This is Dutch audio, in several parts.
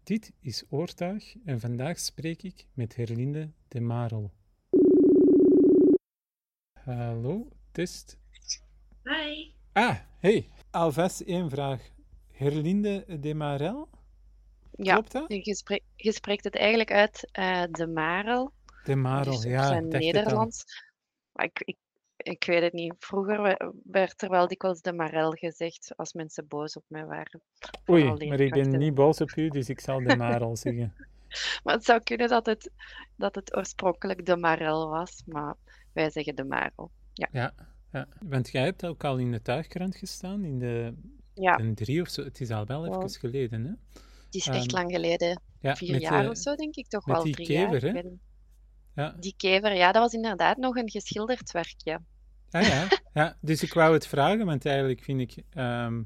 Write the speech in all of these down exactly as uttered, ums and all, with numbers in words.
Dit is Oortuig en vandaag spreek ik met Herlinde de Marel. Hallo, test. Hi. Ah, hey. Alvast één vraag. Herlinde de Marel? Ja, Klopt dat? je spreekt, je spreekt het eigenlijk uit eh, de Marel, De Marel, dus op ja, ik zijn dacht het al. Nederlands. Maar ik, ik, ik weet het niet. Vroeger we- werd er wel dikwijls de Marel gezegd als mensen boos op mij waren voor Oei, maar ik ben leerkrachten. niet boos op u, dus ik zal de Marel zeggen. Maar het zou kunnen dat het, dat het oorspronkelijk de Marel was, maar wij zeggen de Marel. Ja, Ja, ja. Want jij hebt ook al in de tuigkrant gestaan, in de, ja. de drie of zo. Het is al wel even Wel, geleden, hè? het is echt Ehm, lang geleden. ja, Vier met, jaar of de, zo, denk ik. Toch met wel die drie jaar. kever, Ik hè? weet niet. Ja. Die kever, ja, dat was inderdaad nog een geschilderd werkje. Ah ja, ja, dus ik wou het vragen, want eigenlijk vind ik... ehm,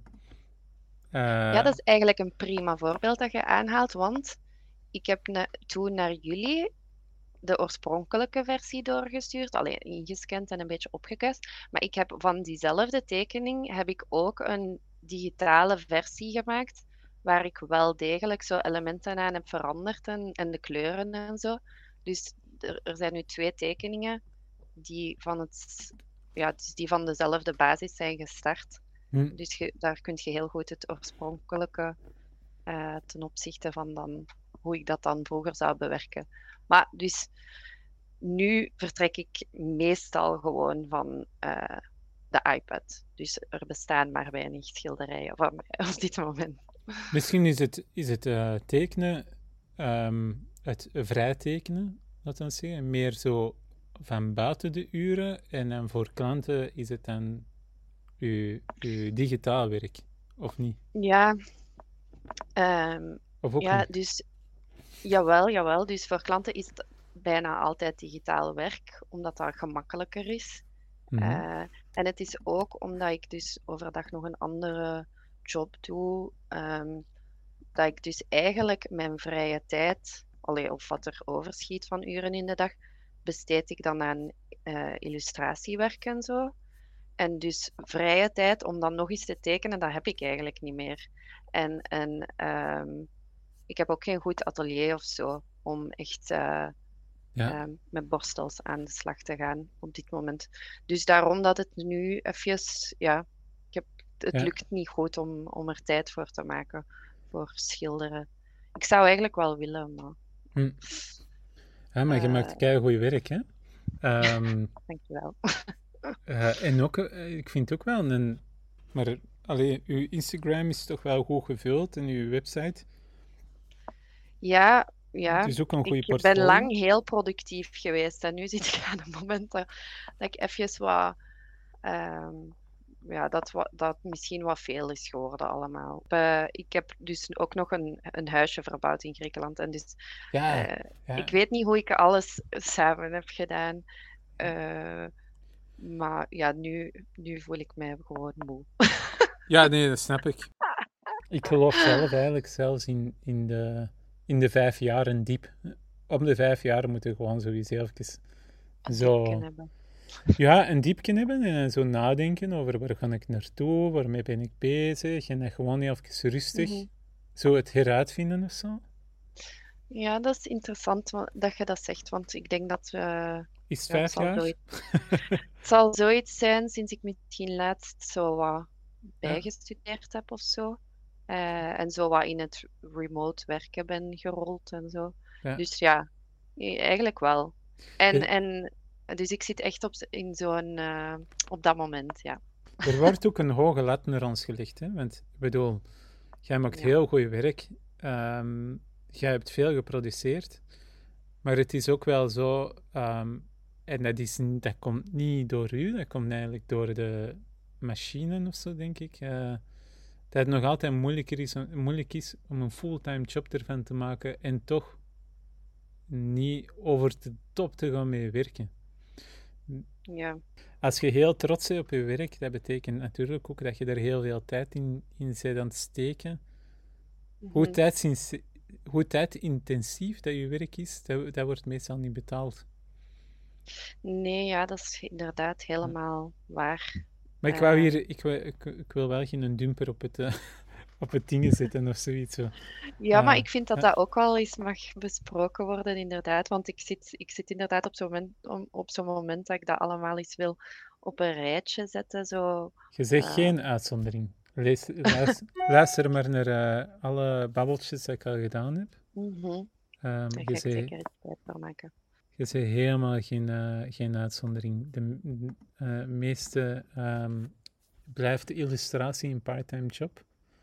Ja, eh, dat is eigenlijk een prima voorbeeld dat je aanhaalt, want ik heb ne- toen naar jullie de oorspronkelijke versie doorgestuurd, alleen ingescand en een beetje opgekuist. Maar ik heb van diezelfde tekening heb ik ook een digitale versie gemaakt, waar ik wel degelijk zo elementen aan heb veranderd en, en de kleuren en zo. Dus er, er zijn nu twee tekeningen die van het, ja, dus die van dezelfde basis zijn gestart. hm, Dus je, daar kun je heel goed het oorspronkelijke eh, ten opzichte van dan, hoe ik dat dan vroeger zou bewerken. Maar dus nu vertrek ik meestal gewoon van eh, de iPad. Dus er bestaan maar weinig schilderijen van mij op dit moment. misschien is het, is het eh, tekenen, ehm, het vrij tekenen, laten we zeggen, meer zo van buiten de uren en dan voor klanten is het dan uw, uw digitaal werk, of niet? Ja, ehm, Of ook ja, niet? dus jawel, jawel. Dus voor klanten is het bijna altijd digitaal werk, omdat dat gemakkelijker is. Mhm. Eh, en het is ook omdat ik dus overdag nog een andere job doe, ehm, dat ik dus eigenlijk mijn vrije tijd, allee, of wat er overschiet van uren in de dag, besteed ik dan aan eh, illustratiewerk en zo. En dus vrije tijd om dan nog eens te tekenen, dat heb ik eigenlijk niet meer. En, en ehm, ik heb ook geen goed atelier of zo om echt eh, Ja, ehm, met borstels aan de slag te gaan op dit moment. Dus daarom dat het nu even, ja, ik heb, het ja. lukt niet goed om, om er tijd voor te maken voor schilderen. Ik zou eigenlijk wel willen, maar Hm. Ja, maar je eh maakt keigoed werk, hè? Ehm, dankjewel. eh, en ook, eh, ik vind ook wel een... Maar, allee, uw Instagram is toch wel goed gevuld en uw website. Ja, Het ja, is ook een goede ik ben portfolio. lang heel productief geweest en nu zit ik aan een moment dat, dat ik even wat ehm, ja, dat, wa- dat misschien wat veel is geworden allemaal. Eh, ik heb dus ook nog een, een huisje verbouwd in Griekenland. En dus Ja, eh, ik ja. weet niet hoe ik alles samen heb gedaan. Eh, maar ja, nu, nu voel ik mij gewoon moe. Ja, nee, dat snap ik. Ik geloof zelf eigenlijk zelfs in, in, de, in de vijf jaren diep. Om de vijf jaar moeten we gewoon sowieso even Een diepje zo... hebben. Ja, een diepje hebben en zo nadenken over waar ga ik naartoe, waarmee ben ik bezig. En dan gewoon even rustig Mhm. zo het heruitvinden of zo. Ja, dat is interessant wa- dat je dat zegt, want ik denk dat we, Is het ja, het vijf zal jaar? zoiets, het zal zoiets zijn sinds ik misschien laatst zo wat Ja, bijgestudeerd heb of zo. Eh, en zo wat in het remote werken ben gerold en zo. ja. Dus ja, e- eigenlijk wel. En, Er, en dus ik zit echt op, z- in zo'n, eh, op dat moment, ja. er wordt ook een hoge lat naar ons gelegd, hè? Want ik bedoel, jij maakt Ja. heel goed werk. Ehm, jij hebt veel geproduceerd. Maar het is ook wel zo, ehm, en dat, is, niet- dat komt niet door u, dat komt eigenlijk door de machine of zo, denk ik. eh, dat het nog altijd moeilijker is, moeilijk is om een fulltime job ervan te maken en toch niet over de top te gaan mee werken. Ja. Als je heel trots bent op je werk, dat betekent natuurlijk ook dat je er heel veel tijd in, in bent aan het steken. Hoe, Mhm. tijdsintensief, hoe tijdintensief dat je werk is, dat, dat wordt meestal niet betaald. Nee, ja, dat is inderdaad Ja. helemaal waar. Maar ik wou Ehm, hier, ik wil, ik, ik wil wel geen dumper op het, eh, op het dingen zitten of zoiets. Zo. Ja, maar Uh, ik vind dat ja, dat ook wel eens mag besproken worden, inderdaad. Want ik zit, ik zit inderdaad op zo'n moment, om- op zo'n moment dat ik dat allemaal eens wil op een rijtje zetten. Zo. je zegt ehm, geen uitzondering. Lees, luister, luister maar naar uh, alle babbeltjes die ik al gedaan heb. mhm. Um, Daar je ga ik zei zeker iets tijd voor maken. Je bent helemaal geen, uh, geen uitzondering. De uh, meeste um, blijft de illustratie een part-time job.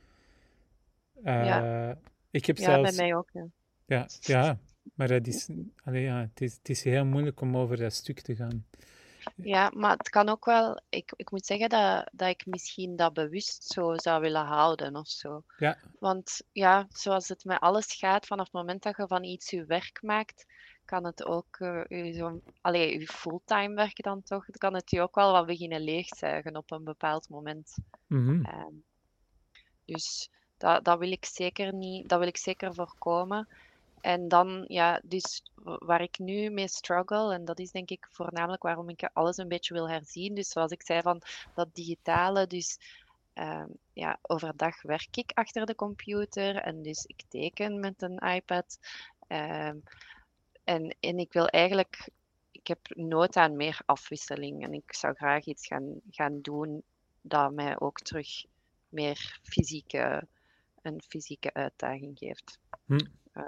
Ja, Uh, ik heb ja, bij zelfs... mij ook. Ja. Ja, ja maar het is, allee, ja, het, is, het is heel moeilijk om over dat stuk te gaan. Ja, maar het kan ook wel. Ik, ik moet zeggen dat, dat ik misschien dat bewust zo zou willen houden of zo. Ja. Want ja, zoals het met alles gaat, vanaf het moment dat je van iets je werk maakt, kan het ook uh, je zo, allee, je fulltime werk dan toch, kan het je ook wel wat beginnen leegzuigen op een bepaald moment. Mm-hmm. Um, dus dat, dat wil ik zeker niet, dat wil ik zeker voorkomen. En dan, ja, dus waar ik nu mee struggle, en dat is denk ik voornamelijk waarom ik alles een beetje wil herzien. Dus zoals ik zei, van dat digitale, dus um, ja, overdag werk ik achter de computer en dus ik teken met een iPad. Um, en, en ik wil eigenlijk, ik heb nood aan meer afwisseling en ik zou graag iets gaan, gaan doen dat mij ook terug meer fysieke, een fysieke uitdaging geeft. Hm. Uh,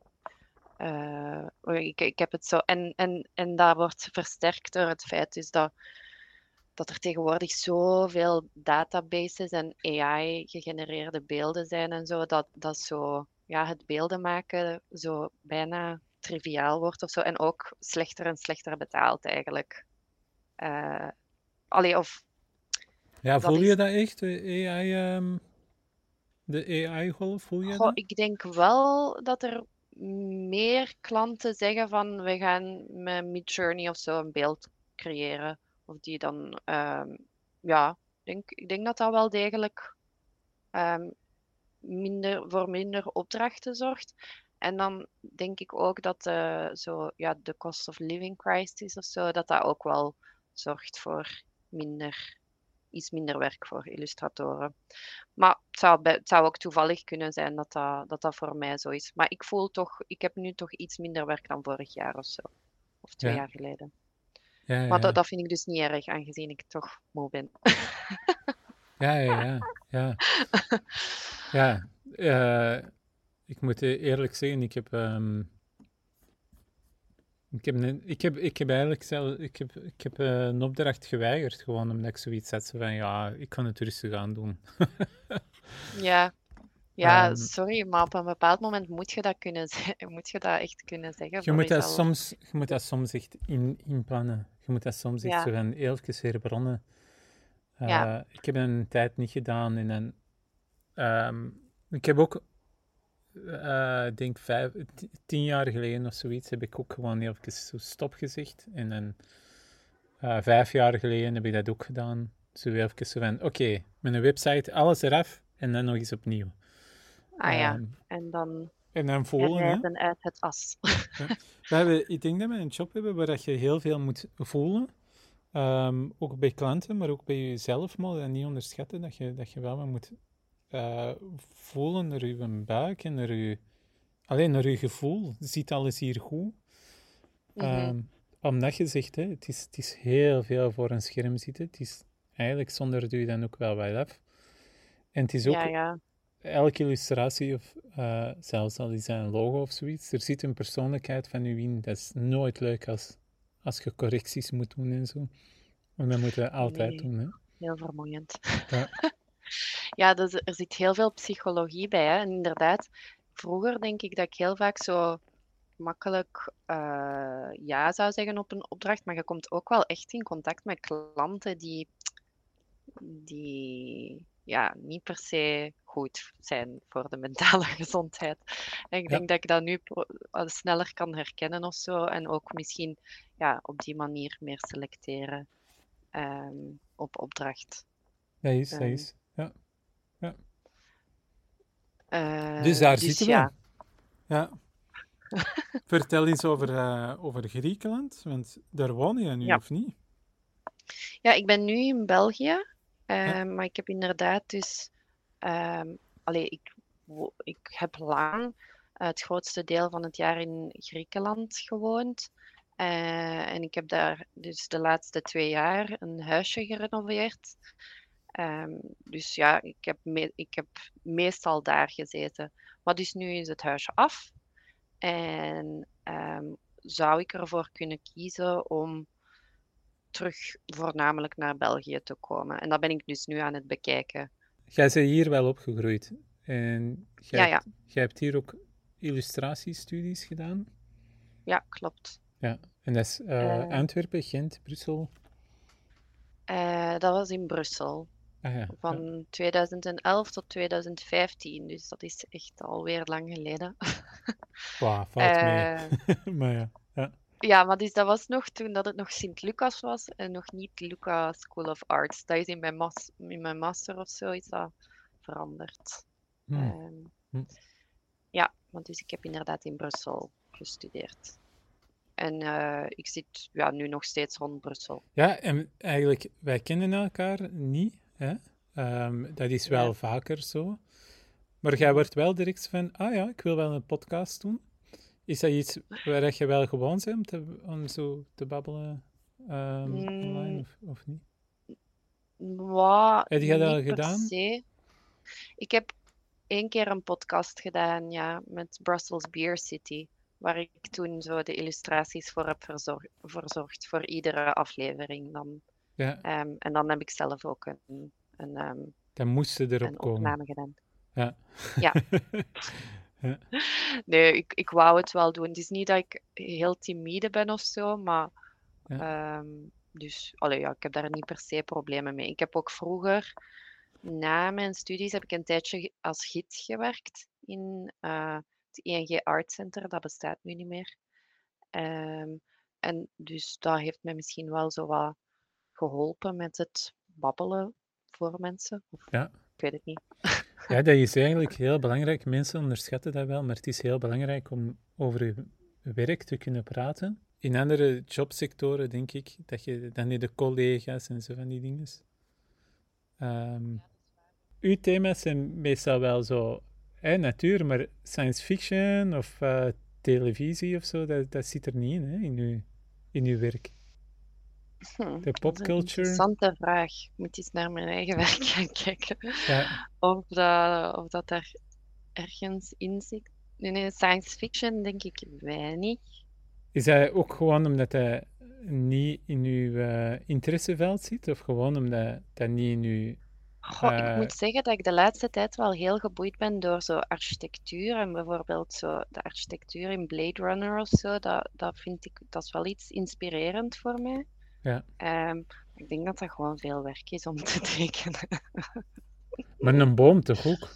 Uh, ik, ik heb het zo. En, en, en dat wordt versterkt door het feit dus dat, dat er tegenwoordig zoveel databases en A I-gegenereerde beelden zijn en zo, dat, dat zo, ja, het beelden maken zo bijna triviaal wordt of zo. En ook slechter en slechter betaald eigenlijk. Uh, allee, of... Ja, voel dat je is... dat echt, de A I, um, de A I-golf, voel je Goh, dat? ik denk wel dat er meer klanten zeggen van we gaan met Midjourney of zo een beeld creëren. Of die dan, um, ja, denk, ik denk dat dat wel degelijk um, minder, voor minder opdrachten zorgt. En dan denk ik ook dat uh, zo, ja, de cost of living crisis of zo, dat dat ook wel zorgt voor minder, iets minder werk voor illustratoren. Maar het zou, bij, het zou ook toevallig kunnen zijn dat dat, dat dat voor mij zo is. Maar ik voel toch, ik heb nu toch iets minder werk dan vorig jaar of zo. Of twee Ja. jaar geleden. Ja, ja, Maar dat, ja. dat vind ik dus niet erg, aangezien ik toch moe ben. Ja, ja, ja. Ja, ja. Uh, ik moet eerlijk zeggen, ik heb... Um, Ik heb, een, ik, heb, ik heb eigenlijk zelf, ik heb, ik heb uh, een opdracht geweigerd, gewoon omdat ik zoiets had van, ja, ik kan het rustig aan doen. Ja, ja, um, sorry, maar op een bepaald moment moet je dat kunnen zeggen, moet je dat echt kunnen zeggen je, voor moet dat jezelf. soms, je moet dat soms echt in, inplannen. Je moet dat soms echt Ja. zo van even herbronnen. Uh, Ja. Ik heb een tijd niet gedaan en dan, um, ik heb ook, uh, ik denk vijf, tien jaar geleden of zoiets, heb ik ook gewoon even zo stop gezegd. En dan uh, vijf jaar geleden heb ik dat ook gedaan. Zo even zo van, oké, okay, met een website, alles eraf en dan nog eens opnieuw. Ah ja, um, en dan... En dan voelen, herrijden uit het as. Ja. We hebben, ik denk dat we een job hebben waar dat je heel veel moet voelen. Um, ook bij klanten, maar ook bij jezelf. Maar dat niet onderschatten dat je, dat je wel moet uh, voelen naar je buik en naar je, alleen naar je gevoel. Ziet alles hier goed? Mm-hmm. Um, omdat je zegt, hè, het, is, het is heel veel voor een scherm zitten. Het is eigenlijk zonder doe je dan ook wel wat af. En het is ook... Ja, ja. Elke illustratie, of uh, zelfs al is dat een logo of zoiets, er zit een persoonlijkheid van u in. Dat is nooit leuk als, als je correcties moet doen en zo. En dat moet je altijd nee, doen, hè. Heel vermoeiend. Ja, ja dus er zit heel veel psychologie bij, hè. En inderdaad, vroeger denk ik dat ik heel vaak zo makkelijk uh, ja zou zeggen op een opdracht, maar je komt ook wel echt in contact met klanten die, die ja, niet per se goed zijn voor de mentale gezondheid. En ik ja. denk dat ik dat nu sneller kan herkennen of zo. En ook misschien ja, op die manier meer selecteren um, op opdracht. dat is, um, dat is. Ja. ja. Uh, dus daar dus zitten ja. we. Ja. Vertel eens over, uh, over Griekenland, want daar woon je nu, ja. of niet? Ja, ik ben nu in België. Uh, ja. Maar ik heb inderdaad dus um, allee, ik, wo- ik heb lang eh, het grootste deel van het jaar in Griekenland gewoond. Eh, en ik heb daar dus de laatste twee jaar een huisje gerenoveerd. Ehm, dus ja, ik heb, me- ik heb meestal daar gezeten. Maar dus nu is het huisje af. En ehm, zou ik ervoor kunnen kiezen om terug voornamelijk naar België te komen. En dat ben ik dus nu aan het bekijken. Jij bent hier wel opgegroeid. En jij Ja, ja, hebt, jij hebt hier ook illustratiestudies gedaan. ja, klopt. Ja, en dat is eh, Eh, Antwerpen, Gent, Brussel. eh, dat was in Brussel. Ah ja, ja. Van tweeduizend elf tot tweeduizend vijftien. Dus dat is echt alweer lang geleden. Wauw, valt mee. Eh, Maar ja, ja. ja, maar dus dat was nog toen dat het nog Sint-Lucas was en nog niet Luca School of Arts. Dat is in mijn, mas in mijn master of zo is dat veranderd. Hm, Ehm, hm. ja, want dus ik heb inderdaad in Brussel gestudeerd. En eh, ik zit ja, nu nog steeds rond Brussel. Ja, en eigenlijk, wij kennen elkaar niet. Hè? Ehm, dat is wel Ja. vaker zo. Maar jij Mhm. wordt wel direct van, ah ja, ik wil wel een podcast doen. Is dat iets waar dat je wel gewoon bent om, te, om zo te babbelen ehm, online Mm, of, of niet? Mwah, Heb jij dat al niet per gedaan? se. Ik heb één keer een podcast gedaan, ja, met Brussels Beer City, waar ik toen zo de illustraties voor heb verzorg- verzorgd voor iedere aflevering dan. Ja, Ehm, en dan heb ik zelf ook een, een, ehm, dan moest ze erop een komen. opname gedaan. Ja. Ja. Ja. Nee, ik, ik wou het wel doen. Het is niet dat ik heel timide ben of zo, maar Ja. ehm, dus allee, ja, ik heb daar niet per se problemen mee. Ik heb ook vroeger, na mijn studies, heb ik een tijdje ge- als gids gewerkt in eh, het I N G Art Center. Dat bestaat nu niet meer. Ehm, en dus dat heeft mij misschien wel zo wat geholpen met het babbelen voor mensen. Of, Ja. ik weet het niet. Ja, dat is eigenlijk heel belangrijk. Mensen onderschatten dat wel, maar het is heel belangrijk om over je werk te kunnen praten. In andere jobsectoren denk ik dat je dan niet de collega's en zo van die dingen. Ehm uw thema's zijn meestal wel zo, hè, natuur, maar science fiction of eh, televisie of zo, dat, dat zit er niet in, hè, in uw, in uw werk. Hm, De dat is een popculture, interessante vraag. Ik moet eens naar mijn eigen werk gaan kijken. ja, Of dat, of dat daar ergens in zit. Nee, nee, science fiction denk ik weinig. is dat ook gewoon omdat dat niet in uw eh, interesseveld zit, of gewoon omdat dat niet in uw... Goh, ik eh, moet zeggen dat ik de laatste tijd wel heel geboeid ben door zo architectuur. En bijvoorbeeld zo de architectuur in Blade Runner of zo. Dat, dat vind ik, dat is wel iets inspirerend voor mij. ja, Ehm, ik denk dat dat gewoon veel werk is om te tekenen. maar een boom toch ook?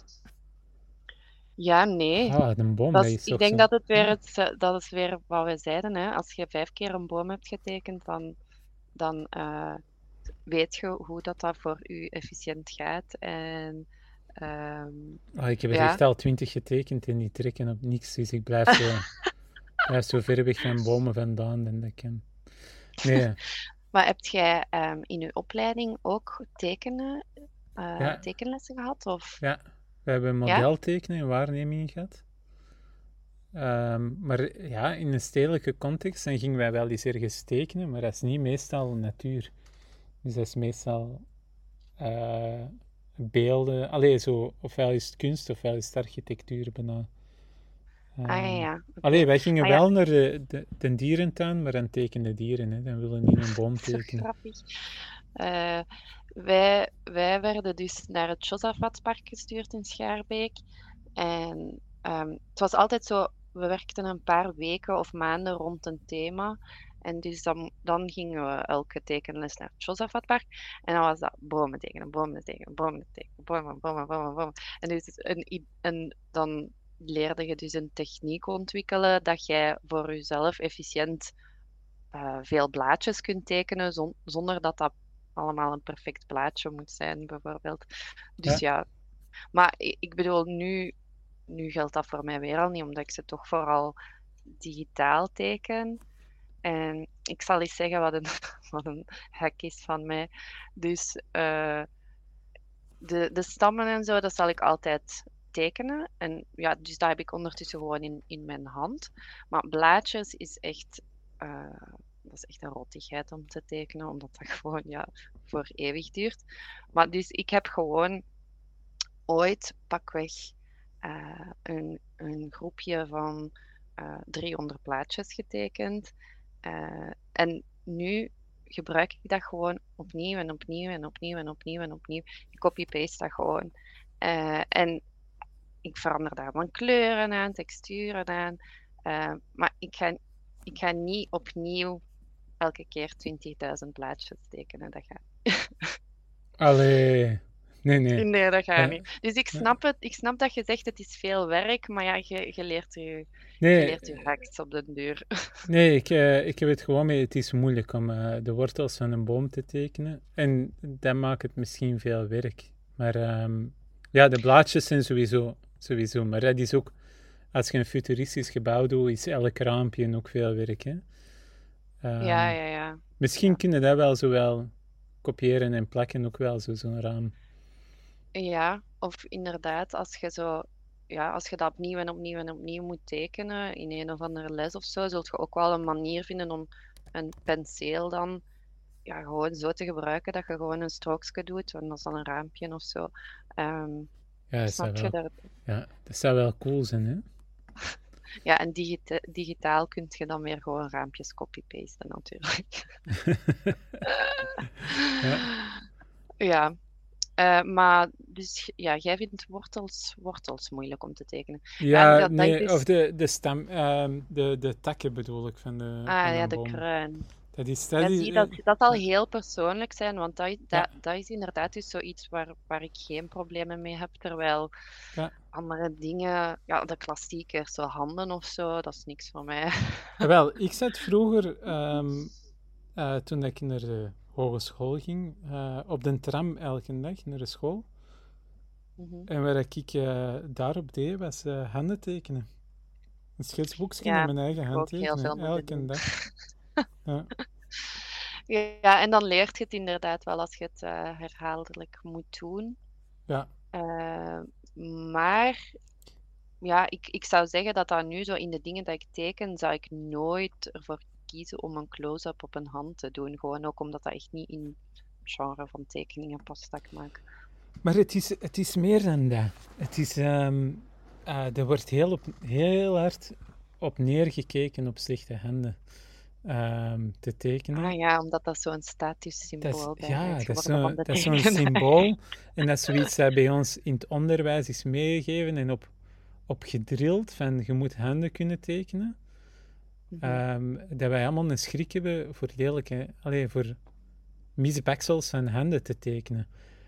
Ja, nee. Ah, een boom, Dat dat is, is ik toch denk zo... dat het weer, Ja, het, eh, dat is weer wat we zeiden. Hè. Als je vijf keer een boom hebt getekend, dan, dan eh, weet je hoe dat, dat voor u efficiënt gaat. En ehm, ah, ik heb er ja, echt al twintig getekend en die trekken op niks, dus ik blijf zo, blijf zo ver weg van bomen vandaan dan dat ik kan. Nee, maar heb jij ehm, in uw opleiding ook tekenen, eh, ja, tekenlessen gehad? Of ja, we hebben ja? modeltekenen en waarnemingen gehad. Ehm, maar ja, in een stedelijke context dan gingen wij wel eens ergens tekenen, maar dat is niet meestal natuur. Dus dat is meestal eh, beelden. Allee, zo, ofwel is het kunst, ofwel is het architectuur bijna. Ah ja, Ehm ja, allee, oké. wij gingen Ah ja, wel naar de, de, de dierentuin, maar dan tekenden dieren. Hè. Dan willen we niet een boom zo tekenen. grappig. Eh, wij, wij werden dus naar het Josafatpark gestuurd in Schaarbeek. En ehm, het was altijd zo, we werkten een paar weken of maanden rond een thema. En dus dan, dan gingen we elke tekenles naar het Josafatpark. En dan was dat bomen tekenen, bomen tekenen, bomen tekenen, bomen, bomen, bomen, bomen. En, dus een, i- en dan leerde je dus een techniek ontwikkelen dat jij voor jezelf efficiënt eh, veel blaadjes kunt tekenen zon- zonder dat dat allemaal een perfect plaatje moet zijn, bijvoorbeeld. Dus Ja, ja, maar i- ik bedoel, nu, nu geldt dat voor mij weer al niet, omdat ik ze toch vooral digitaal teken. En ik zal eens zeggen wat een, wat een hack is van mij. Dus eh, de, de stammen en zo, dat zal ik altijd tekenen. En ja, dus dat heb ik ondertussen gewoon in, in mijn hand. Maar blaadjes is echt, uh, dat is echt een rottigheid om te tekenen, omdat dat gewoon ja, voor eeuwig duurt. Maar dus ik heb gewoon ooit pakweg uh, een, een groepje van uh, driehonderd plaatjes getekend. Uh, en nu gebruik ik dat gewoon opnieuw en opnieuw en opnieuw en opnieuw en opnieuw. Ik copy-paste dat gewoon. Uh, en ik verander daar mijn kleuren aan, texturen aan. Uh, maar ik ga, ik ga niet opnieuw elke keer twintigduizend plaatjes tekenen. Dat gaat. Allee. Nee, nee. Nee, dat gaat uh, niet. Dus ik snap het. Ik snap dat je zegt het is veel werk, maar ja, je, je leert je, nee, je leert je hacks op de deur. Nee, ik, uh, ik heb het gewoon mee. Het is moeilijk om uh, de wortels van een boom te tekenen. En dat maakt het misschien veel werk. Maar um, ja, de blaadjes zijn sowieso, sowieso. Maar dat is ook, als je een futuristisch gebouw doet, is elk raampje ook veel werk. Hè? Um, ja, ja, ja. Misschien ja. kunnen dat wel zo wel kopiëren en plakken, ook wel zo, zo'n raam. Ja, of inderdaad, als je zo, ja, als je dat opnieuw en opnieuw en opnieuw moet tekenen in een of andere les of zo, zult je ook wel een manier vinden om een penseel dan ja, gewoon zo te gebruiken dat je gewoon een strookje doet en dat is dan een raampje of zo. Um, ja, dat snap zou je wel, dat? Ja, dat zou wel cool zijn, hè? Ja, en digita digitaal kun je dan weer gewoon raampjes copy-pasten natuurlijk. ja. Ja. Uh, maar dus ja, jij vindt wortels, wortels moeilijk om te tekenen. Ja, dat, nee, dat is... of de, de stem, um, de, de takken bedoel ik van de Ah van ja, een de boom. kruin. Dat is, dat ja, is, zie, dat, dat zal ja. heel persoonlijk zijn, want dat, dat, ja. dat is inderdaad dus zoiets waar, waar ik geen problemen mee heb, terwijl ja. andere dingen, ja, de klassiekers, zo handen of zo, dat is niks voor mij. Ja, wel, ik zat vroeger, um, uh, toen ik naar de hogeschool ging, uh, op de tram elke dag naar de school. Mm-hmm. En wat ik uh, daarop deed, was uh, handen tekenen. Een schetsboekje ja, in mijn eigen hand tekenen, elke dag. ja. Ja, en dan leert je het inderdaad wel als je het uh, herhaaldelijk moet doen. Ja. Uh, maar ja, ik, ik zou zeggen dat dat nu zo in de dingen dat ik teken, zou ik nooit ervoor kiezen om een close-up op een hand te doen. Gewoon ook omdat dat echt niet in het genre van tekeningen past dat ik maak. Maar het is, het is meer dan dat. Het is, um, uh, er wordt heel, op, heel hard op neergekeken op slechte handen. Um, te tekenen. Ah ja, omdat dat zo'n statussymbool is. Ja, dat is, zo, dat is zo'n symbool. En dat is zoiets dat bij ons in het onderwijs is meegegeven en op, op gedrild van je moet handen kunnen tekenen. Mm-hmm. Um, dat wij allemaal een schrik hebben voor degelijke, allee, voor misbaksels van handen te tekenen.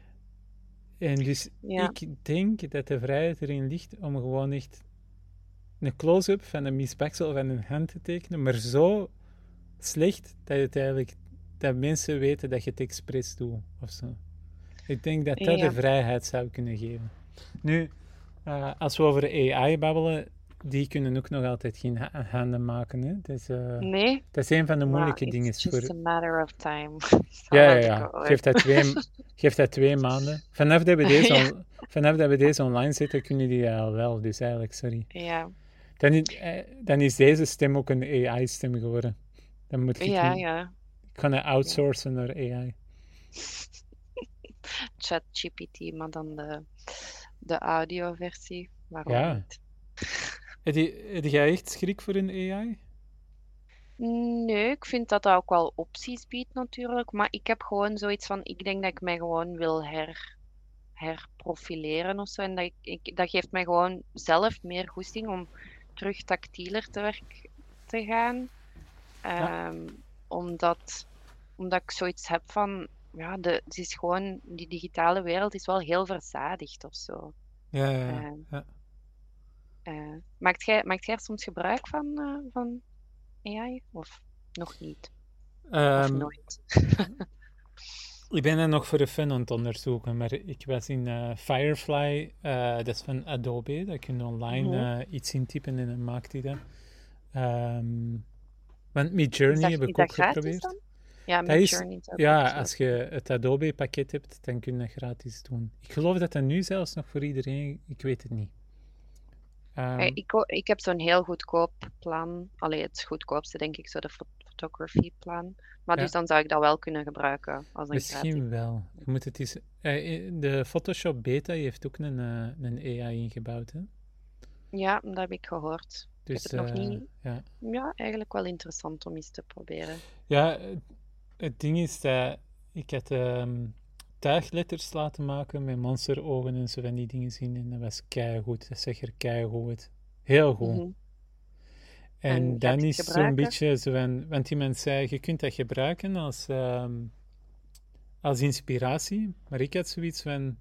En dus ja. Ik denk dat de vrijheid erin ligt om gewoon echt een close-up van een misbaksel van een hand te tekenen, maar zo slecht dat het eigenlijk dat mensen weten dat je het expres doet of zo. Ik denk dat dat ja. de vrijheid zou kunnen geven. Nu, uh, als we over A I babbelen, die kunnen ook nog altijd geen ha- handen maken. Hè? Dat, is, uh, nee. dat is een van de moeilijke well, dingen. It's just voor... a matter of time. ja, ja, ja. Geef dat, twee, geef dat twee maanden. Vanaf dat, we deze ja. on, vanaf dat we deze online zetten, kunnen die al wel. Dus eigenlijk, sorry. Ja. Dan is, uh, dan is deze stem ook een A I-stem geworden. Dan moet ik ja, een, ja. Ik kan het outsourcen ja. naar A I. ChatGPT, maar dan de, de audioversie. Waarom ja. niet? Heb je, heb jij echt schrik voor een A I? Nee, ik vind dat dat ook wel opties biedt natuurlijk. Maar ik heb gewoon zoiets van, ik denk dat ik mij gewoon wil her, herprofileren of zo. En dat, ik, ik, dat geeft mij gewoon zelf meer goesting om terug tactieler te werk te gaan. Ja. Um, omdat, omdat ik zoiets heb van, ja, de, het is gewoon, die digitale wereld is wel heel verzadigd of zo. Ja, ja, ja. Uh, ja. Uh, maakt jij, maakt jij soms gebruik van, uh, van A I of nog niet? Um, of nooit? Ik ben er nog voor de fun aan het onderzoeken, maar ik was in uh, Firefly, uh, dat is van Adobe, dat kun je online mm-hmm. uh, iets intypen en dan maakt hij dat. Um, want Midjourney heb ik ook geprobeerd. Dan? Ja, Dat is, Midjourney zou ik ook ja, zo. als je het Adobe-pakket hebt, dan kun je dat gratis doen. Ik geloof dat dat nu zelfs nog voor iedereen, ik weet het niet. Eh, Ehm, Ik, o- ik heb zo'n heel goedkoop plan. Allee, het goedkoopste denk ik, zo de pho- photography plan. Maar dus ja, dan zou ik dat wel kunnen gebruiken als een gratis. misschien wel. Je moet het eens, eh, de Photoshop Beta heeft ook een, eh, een A I ingebouwd, hè? Ja, dat heb ik gehoord. Ik heb Dus het nog eh, niet. ja. Ja, eigenlijk wel interessant om eens te proberen. Ja, het, het ding is dat ik had ehm, tuigletters laten maken met monsterogen en zo van die dingen zien en dat was keigoed. Dat zag er keigoed uit. Heel goed. Mhm. En En gaat dan je het is het zo'n gebruiken? beetje zo van, want iemand zei, je kunt dat gebruiken als, ehm, als inspiratie, maar ik had zoiets van,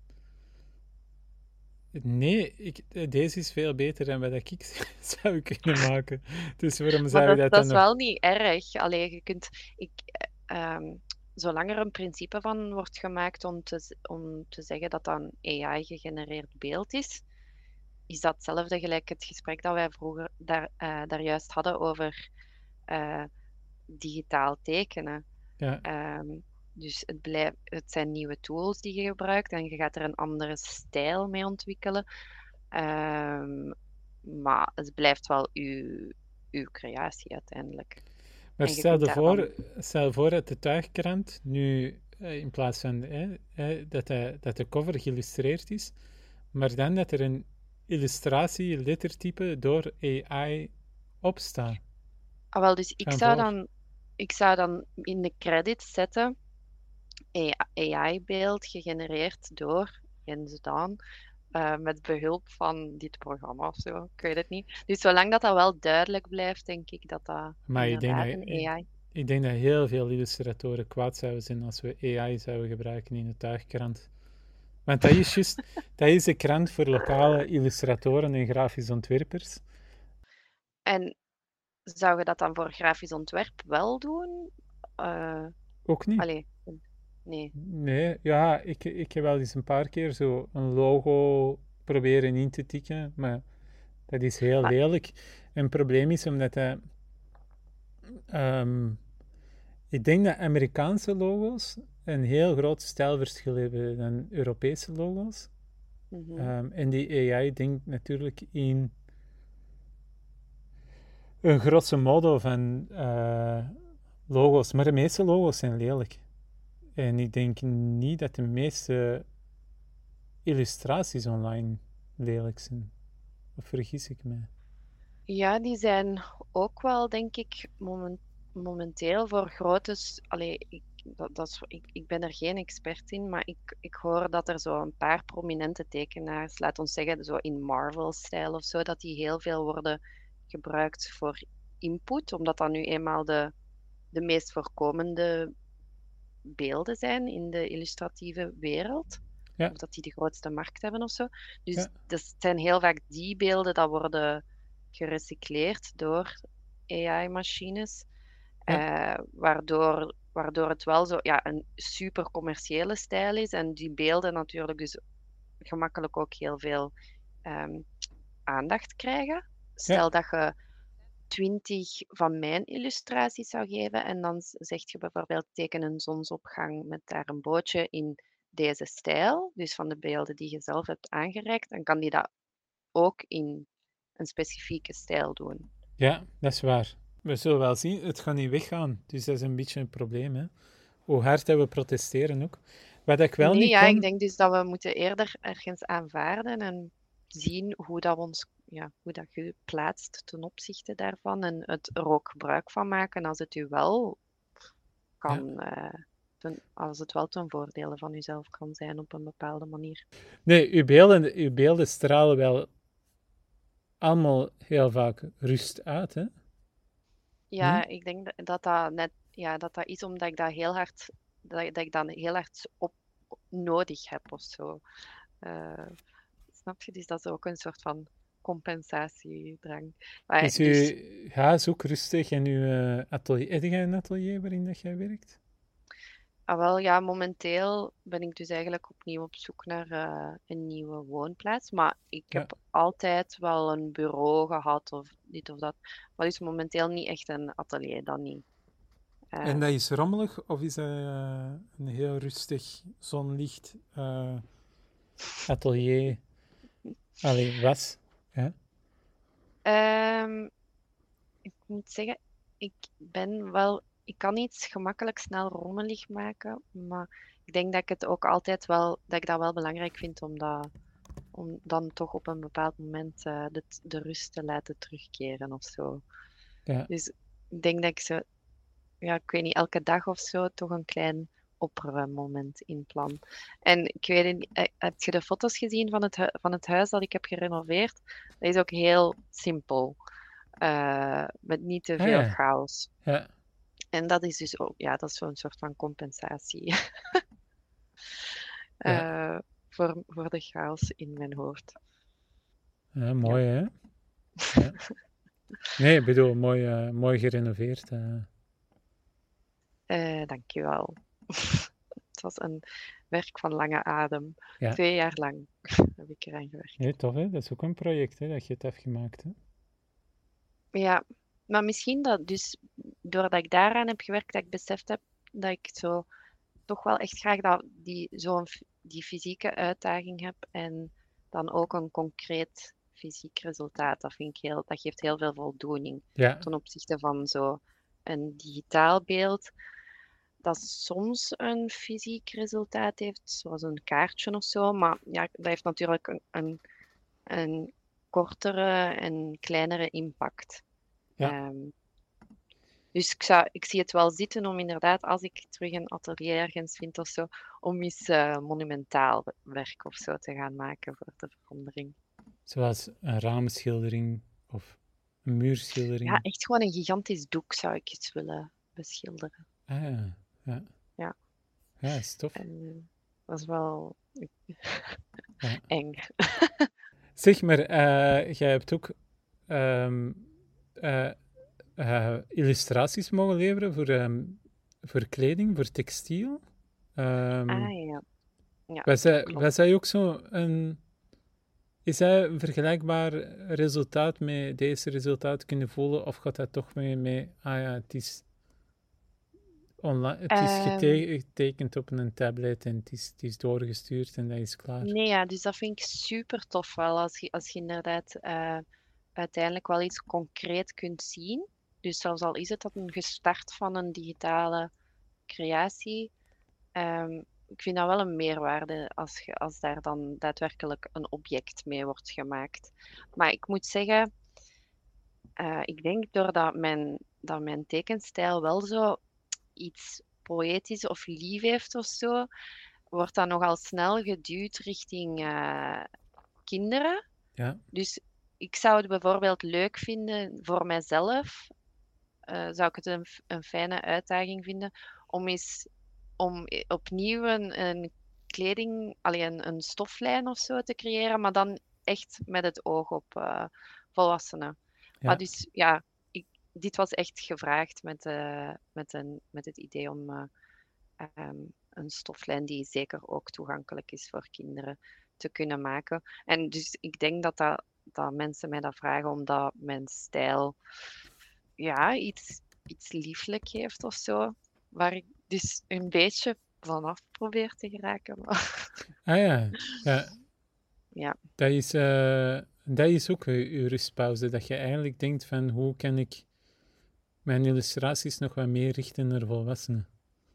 nee, ik, deze is veel beter dan wat ik zou kunnen maken. Dus waarom Maar zou je dat, dat dat dan is nog... wel niet erg. Allee, je kunt, ik, eh, ehm, zolang er een principe van wordt gemaakt om te, z- om te zeggen dat dat een A I-gegenereerd beeld is, is dat hetzelfde gelijk het gesprek dat wij vroeger daar, eh, daar juist hadden over eh, digitaal tekenen. Ja, Ehm, dus het, blijft, het zijn nieuwe tools die je gebruikt en je gaat er een andere stijl mee ontwikkelen. Ehm, maar het blijft wel uw, uw creatie uiteindelijk. maar En je stel kunt je daar dan. voor, stel voor dat de tuigkrant nu, eh, in plaats van eh, eh, dat, de, dat de cover geïllustreerd is, maar dan dat er een illustratie, lettertype door A I op staat. Ah, wel, dus ik Van zou voor. dan, ik zou dan in de credits zetten A I-beeld gegenereerd door Jens Daan. eh, met behulp van dit programma of zo. Ik weet het niet. Dus zolang dat dat wel duidelijk blijft, denk ik dat dat Maar ik denk inderdaad dat, een A I. ik denk dat heel veel illustratoren kwaad zouden zijn als we A I zouden gebruiken in de tuigkrant. Want dat is juist, dat is de krant voor lokale illustratoren en grafisch ontwerpers. En zou je dat dan voor grafisch ontwerp wel doen? Eh Ook niet. allee, nee. Nee, ja, ik, ik heb wel eens een paar keer zo een logo proberen in te tikken, maar dat is heel Maar, lelijk. En het probleem is omdat dat, ehm, ik denk dat Amerikaanse logo's een heel groot stijlverschil hebben dan Europese logo's. mhm. Ehm, en die A I denkt natuurlijk in een grosse modo van eh, logo's, maar de meeste logo's zijn lelijk. En ik denk niet dat de meeste illustraties online lelijk zijn. Of vergis ik me? Ja, die zijn ook wel, denk ik, momen- momenteel voor grote. s- Allee, ik, dat, dat is, ik, ik ben er geen expert in, maar ik, ik hoor dat er zo een paar prominente tekenaars, laat ons zeggen, zo in Marvel-stijl of zo, dat die heel veel worden gebruikt voor input, omdat dat nu eenmaal de, de meest voorkomende beelden zijn in de illustratieve wereld. Ja, Of dat die de grootste markt hebben of zo. Dus ja, dat zijn heel vaak die beelden dat worden gerecycleerd door A I-machines. ja, Eh, waardoor, waardoor het wel zo ja, een super commerciële stijl is. En die beelden natuurlijk dus gemakkelijk ook heel veel ehm, aandacht krijgen. ja, Stel dat je twintig van mijn illustraties zou geven en dan z- zeg je bijvoorbeeld teken een zonsopgang met daar een bootje in deze stijl, dus van de beelden die je zelf hebt aangereikt, dan kan die dat ook in een specifieke stijl doen. ja, dat is waar. We zullen wel zien, het gaat niet weggaan. Dus dat is een beetje een probleem, hè. Hoe hard dat we protesteren ook. Wat ik wel Nee, niet ja, ik kon, denk dus dat we moeten eerder ergens aanvaarden en zien hoe dat we ons, ja, hoe dat je plaatst ten opzichte daarvan en het er ook gebruik van maken als het u wel ja. kan, eh, ten, als het wel ten voordele van uzelf kan zijn op een bepaalde manier. Nee, uw beelden, uw beelden stralen wel allemaal heel vaak rust uit, hè? Ja, Niet? ik denk dat dat, dat net, ja, dat dat is omdat ik dat heel hard, dat, dat ik dan heel hard op nodig heb of zo. Eh, snap je? Dus dat is ook een soort van compensatiedrang. Maar Is dus, uw huis ook rustig en uw eh, atelier... Heb jij een atelier waarin dat jij werkt? ah, wel ja, momenteel ben ik dus eigenlijk opnieuw op zoek naar eh, een nieuwe woonplaats. Maar ik Ja, heb altijd wel een bureau gehad of dit of dat. Maar dus momenteel niet echt een atelier, dan niet. Uh, En dat is rommelig of is dat uh, een heel rustig zonlicht uh, atelier? Allee, was? Ja? um, ik moet zeggen, ik ben wel... Ik kan iets gemakkelijk snel rommelig maken, maar ik denk dat ik het ook altijd wel... Dat ik dat wel belangrijk vind om dat... Om dan toch op een bepaald moment uh, de, de rust te laten terugkeren of zo. Ja. Dus ik denk dat ik zo... Ja, ik weet niet, elke dag of zo toch een klein opruimmoment inplan. En ik weet niet, eh, heb je de foto's gezien van het, hu- van het huis dat ik heb gerenoveerd? Dat is ook heel simpel. Uh, met niet te Ah, veel ja. chaos. Ja. En dat is dus ook, ja, dat is zo'n soort van compensatie. uh, Ja. voor, voor de chaos in mijn hoofd. Ja, mooi, Ja. hè? Ja. Nee, ik bedoel, mooi, uh, mooi gerenoveerd. Uh. Uh, dankjewel. Het was een werk van lange adem. Ja. Twee jaar lang heb ik eraan gewerkt. Nee, tof, hè? Dat is ook een project, hè? Dat je het hebt gemaakt, hè? Ja, maar misschien dat dus doordat ik daaraan heb gewerkt, dat ik beseft heb dat ik zo toch wel echt graag dat die, zo'n die fysieke uitdaging heb en dan ook een concreet fysiek resultaat. Dat vind ik heel, dat geeft heel veel voldoening Ja. ten opzichte van zo een digitaal beeld dat soms een fysiek resultaat heeft, zoals een kaartje of zo. Maar ja, dat heeft natuurlijk een, een, een kortere en kleinere impact. Ja. Um, dus ik, zou, ik zie het wel zitten om inderdaad, als ik terug een atelier ergens vind of zo, om eens uh, monumentaal werk of zo te gaan maken voor de verandering. Zoals een raamschildering of een muurschildering. Ja, echt gewoon een gigantisch doek zou ik eens willen beschilderen. Ah ja, ja. Ja, ja dat is tof. En, uh, dat is wel ja. eng. Zeg maar, uh, jij hebt ook um, uh, uh, illustraties mogen leveren voor, um, voor kleding, voor textiel. Um, ah ja. ja was, hij, was hij ook zo een... Is hij een vergelijkbaar resultaat met deze resultaat kunnen voelen? Of gaat dat toch mee met... Ah ja, het is... Online, het is getekend op een tablet en het is, het is doorgestuurd en dat is klaar. Nee, ja, dus dat vind ik super tof wel. Als je, als je inderdaad uh, uiteindelijk wel iets concreet kunt zien. Dus zelfs al is het dat een gestart van een digitale creatie. Um, ik vind dat wel een meerwaarde als, je, als daar dan daadwerkelijk een object mee wordt gemaakt. Maar ik moet zeggen, uh, ik denk doordat mijn, dat mijn tekenstijl wel zo iets poëtisch of lief heeft of zo, wordt dat nogal snel geduwd richting uh, kinderen. Ja. Dus ik zou het bijvoorbeeld leuk vinden voor mijzelf, uh, zou ik het een, een fijne uitdaging vinden, om eens om opnieuw een, een kleding, alleen een stoflijn of zo te creëren, maar dan echt met het oog op uh, volwassenen. Ja. Maar dus ja, ik, dit was echt gevraagd met, uh, met, een, met het idee om uh, um, een stoflijn die zeker ook toegankelijk is voor kinderen te kunnen maken. En dus ik denk dat, dat, dat mensen mij dat vragen omdat mijn stijl ja, iets, iets lieflijk heeft of zo. Waar ik dus een beetje vanaf probeer te geraken. Maar... Ah ja, ja. ja. Dat is, uh, dat is ook uw rustpauze. Dat je eigenlijk denkt van hoe kan ik mijn illustraties nog wat meer richten naar volwassenen.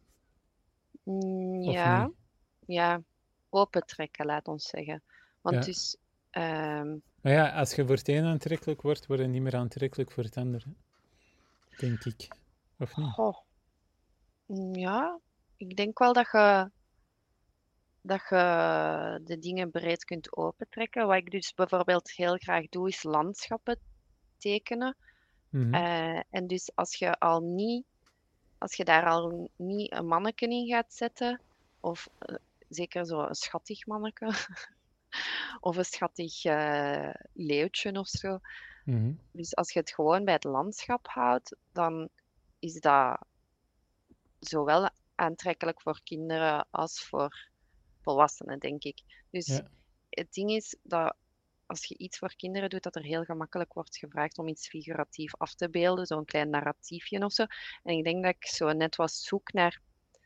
Mm, ja, ja, opentrekken, laat ons zeggen. Want ja. dus... Um... Maar ja, als je voor het een aantrekkelijk wordt, word je niet meer aantrekkelijk voor het ander. Denk ik. Of niet? Goh. Ja, ik denk wel dat je, dat je de dingen breed kunt opentrekken. Wat ik dus bijvoorbeeld heel graag doe, is landschappen tekenen. Mm-hmm. Uh, en dus als je al niet, als je daar al niet een manneke in gaat zetten, of uh, zeker zo een schattig manneke, of een schattig uh, leeuwtje of zo. Mm-hmm. Dus als je het gewoon bij het landschap houdt, dan is dat zowel aantrekkelijk voor kinderen als voor volwassenen, denk ik. Dus ja. het ding is dat als je iets voor kinderen doet, dat er heel gemakkelijk wordt gevraagd om iets figuratief af te beelden, zo'n klein narratiefje of zo. En ik denk dat ik zo net was zoek naar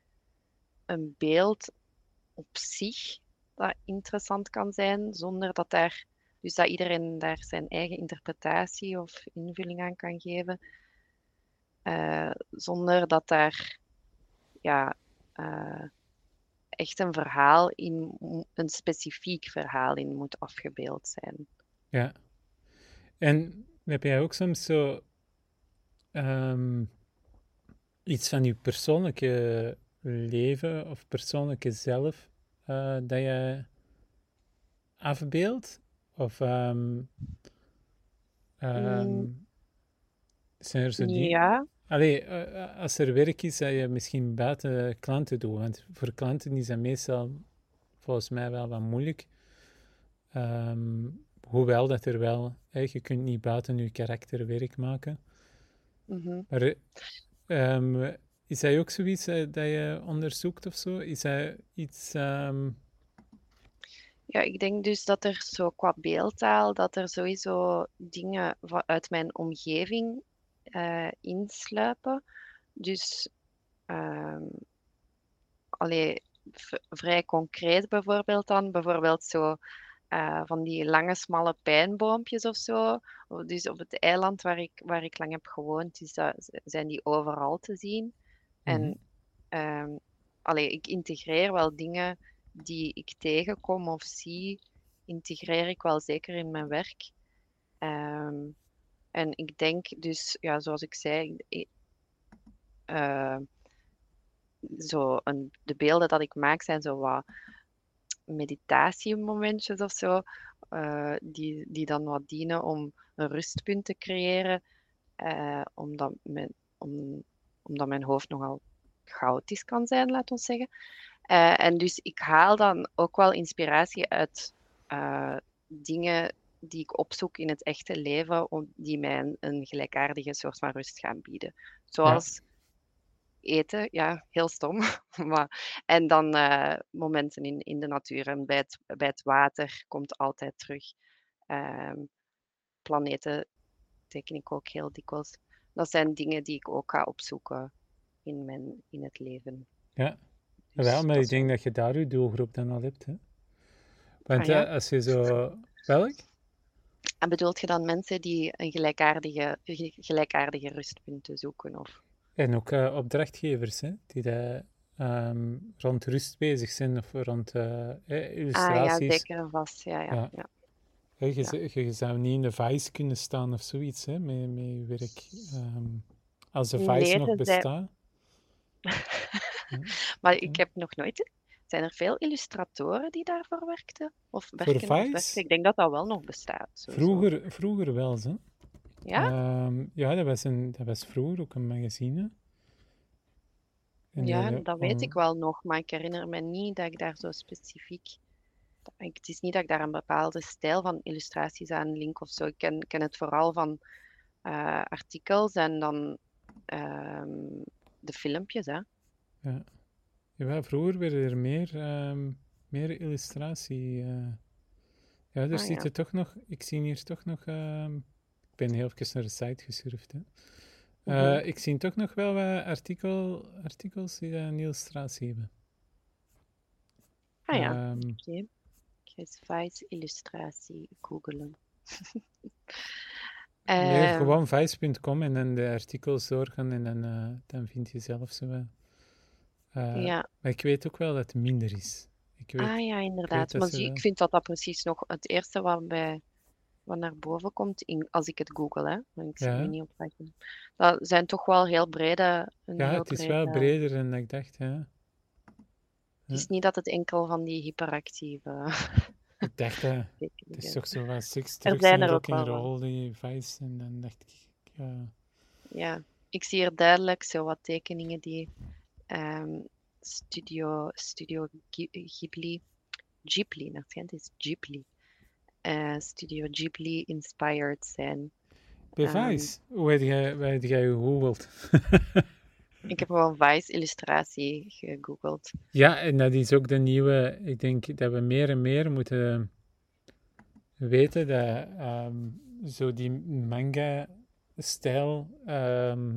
een beeld op zich dat interessant kan zijn, zonder dat daar, dus dat iedereen daar zijn eigen interpretatie of invulling aan kan geven, uh, zonder dat daar ja, uh, echt een verhaal in, een specifiek verhaal in moet afgebeeld zijn. Ja. En heb jij ook soms zo um, iets van je persoonlijke leven of persoonlijke zelf uh, dat je afbeeldt? Of um, um, mm, zijn er zo die... Ja. Allee, uh, als er werk is dat je misschien buiten klanten doet, want voor klanten is dat meestal volgens mij wel wat moeilijk. Um, hoewel dat er wel, hè, je kunt niet buiten je karakter werk maken. Mm-hmm. Maar um, is dat ook zoiets uh, dat je onderzoekt of zo? Is dat iets... Um... Ja, ik denk dus dat er zo qua beeldtaal, dat er sowieso dingen uit mijn omgeving uh, insluipen. Dus, um, allee, v- vrij concreet bijvoorbeeld dan, bijvoorbeeld zo uh, van die lange, smalle pijnboompjes of zo. Dus op het eiland waar ik, waar ik lang heb gewoond, is dat, zijn die overal te zien. Mm-hmm. En um, allee, ik integreer wel dingen die ik tegenkom of zie, integreer ik wel zeker in mijn werk. Um, en ik denk dus, ja, zoals ik zei, uh, zo een, de beelden dat ik maak zijn zo wat meditatiemomentjes of zo, uh, die, die dan wat dienen om een rustpunt te creëren, uh, omdat, mijn, om, omdat mijn hoofd nogal chaotisch kan zijn, laten we zeggen. Uh, en dus ik haal dan ook wel inspiratie uit uh, dingen die ik opzoek in het echte leven, om, die mij een, een gelijkaardige soort van rust gaan bieden. Zoals ja. eten, ja, heel stom. maar, en dan uh, momenten in, in de natuur. En bij het, bij het water komt altijd terug. Uh, planeten teken ik ook heel dikwijls. Dat zijn dingen die ik ook ga opzoeken in, mijn, in het leven. Ja. Dus wel, maar ik denk dat je daar je doelgroep dan al hebt, hè? Want ah, ja? uh, als je zo... Welk? En bedoelt je dan mensen die een gelijkaardige, gelijkaardige rustpunten zoeken? Of? En ook uh, opdrachtgevers, hè? Die daar um, rond rust bezig zijn of rond uh, eh, illustraties. Ah ja, zeker en vast, ja. ja, ja. ja. Hey, je, ja. je, je zou niet in de Vice kunnen staan of zoiets, hè? Met, met je werk. Um, als de Vice nee, nog bestaat. Zijn... ja. Maar ik heb nog nooit... Zijn er veel illustratoren die daarvoor werkten? Of werken Voor Vice? Of werken? Ik denk dat dat wel nog bestaat. Vroeger, vroeger wel, hè? Ja? Um, ja, dat was, een, dat was vroeger ook een magazine. En ja, die, dat om... weet ik wel nog, maar ik herinner me niet dat ik daar zo specifiek... Het is niet dat ik daar een bepaalde stijl van illustraties aan link of zo. Ik ken, ken het vooral van uh, artikels en dan uh, de filmpjes, hè. Ja. Ja, vroeger werden er meer, um, meer illustratie. Uh... Ja, er ah, zitten ja. toch nog... Ik zie hier toch nog... Um... Ik ben heel even naar de site gesurfd, hè. Uh, mm-hmm. Ik zie toch nog wel wat artikel, artikels die een illustratie hebben. Ah ja, um, oké. Okay. Ik ga eens Vice illustratie googelen. Nee, um, gewoon vice punt com en dan de artikels doorgaan en dan, uh, dan vind je zelf zo wel. Uh, ja. Maar ik weet ook wel dat het minder is. Ik weet, ah ja, inderdaad. Ik maar zie, ik vind dat dat precies nog het eerste wat, bij, wat naar boven komt, in, als ik het google. Hè. Want ik ja. zie niet op. Dat zijn toch wel heel brede... Een ja, heel het is brede, wel breder dan ik dacht, ja. Het is ja. niet dat het enkel van die hyperactieve... Ik dacht, uh, het is toch zo wat seks, drugs en rock'n'roll, die Vice. En dan dacht ik, ja... Ja, ik zie er duidelijk zo wat tekeningen die um, Studio, Studio Ghibli... Ghibli, dat schijnt is Ghibli. Uh, Studio Ghibli inspired zijn. Bij Vice? Um, Hoe heb jij, hoe heb jij gegoogeld? Ik heb gewoon Vice illustratie gegoogeld. Ja, en dat is ook de nieuwe... Ik denk dat we meer en meer moeten weten dat ehm, zo die manga-stijl ehm,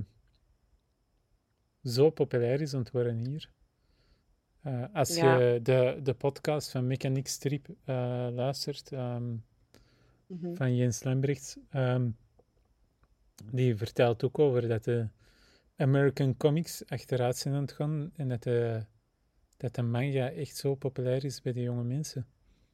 zo populair is aan het worden hier. Uh, als Ja. je de, de podcast van Mechanic Strip uh, luistert, um, Mhm. van Jens Lembrechts, um, die vertelt ook over dat de American Comics achteruit zijn aan het gaan en dat de, dat de manga echt zo populair is bij de jonge mensen.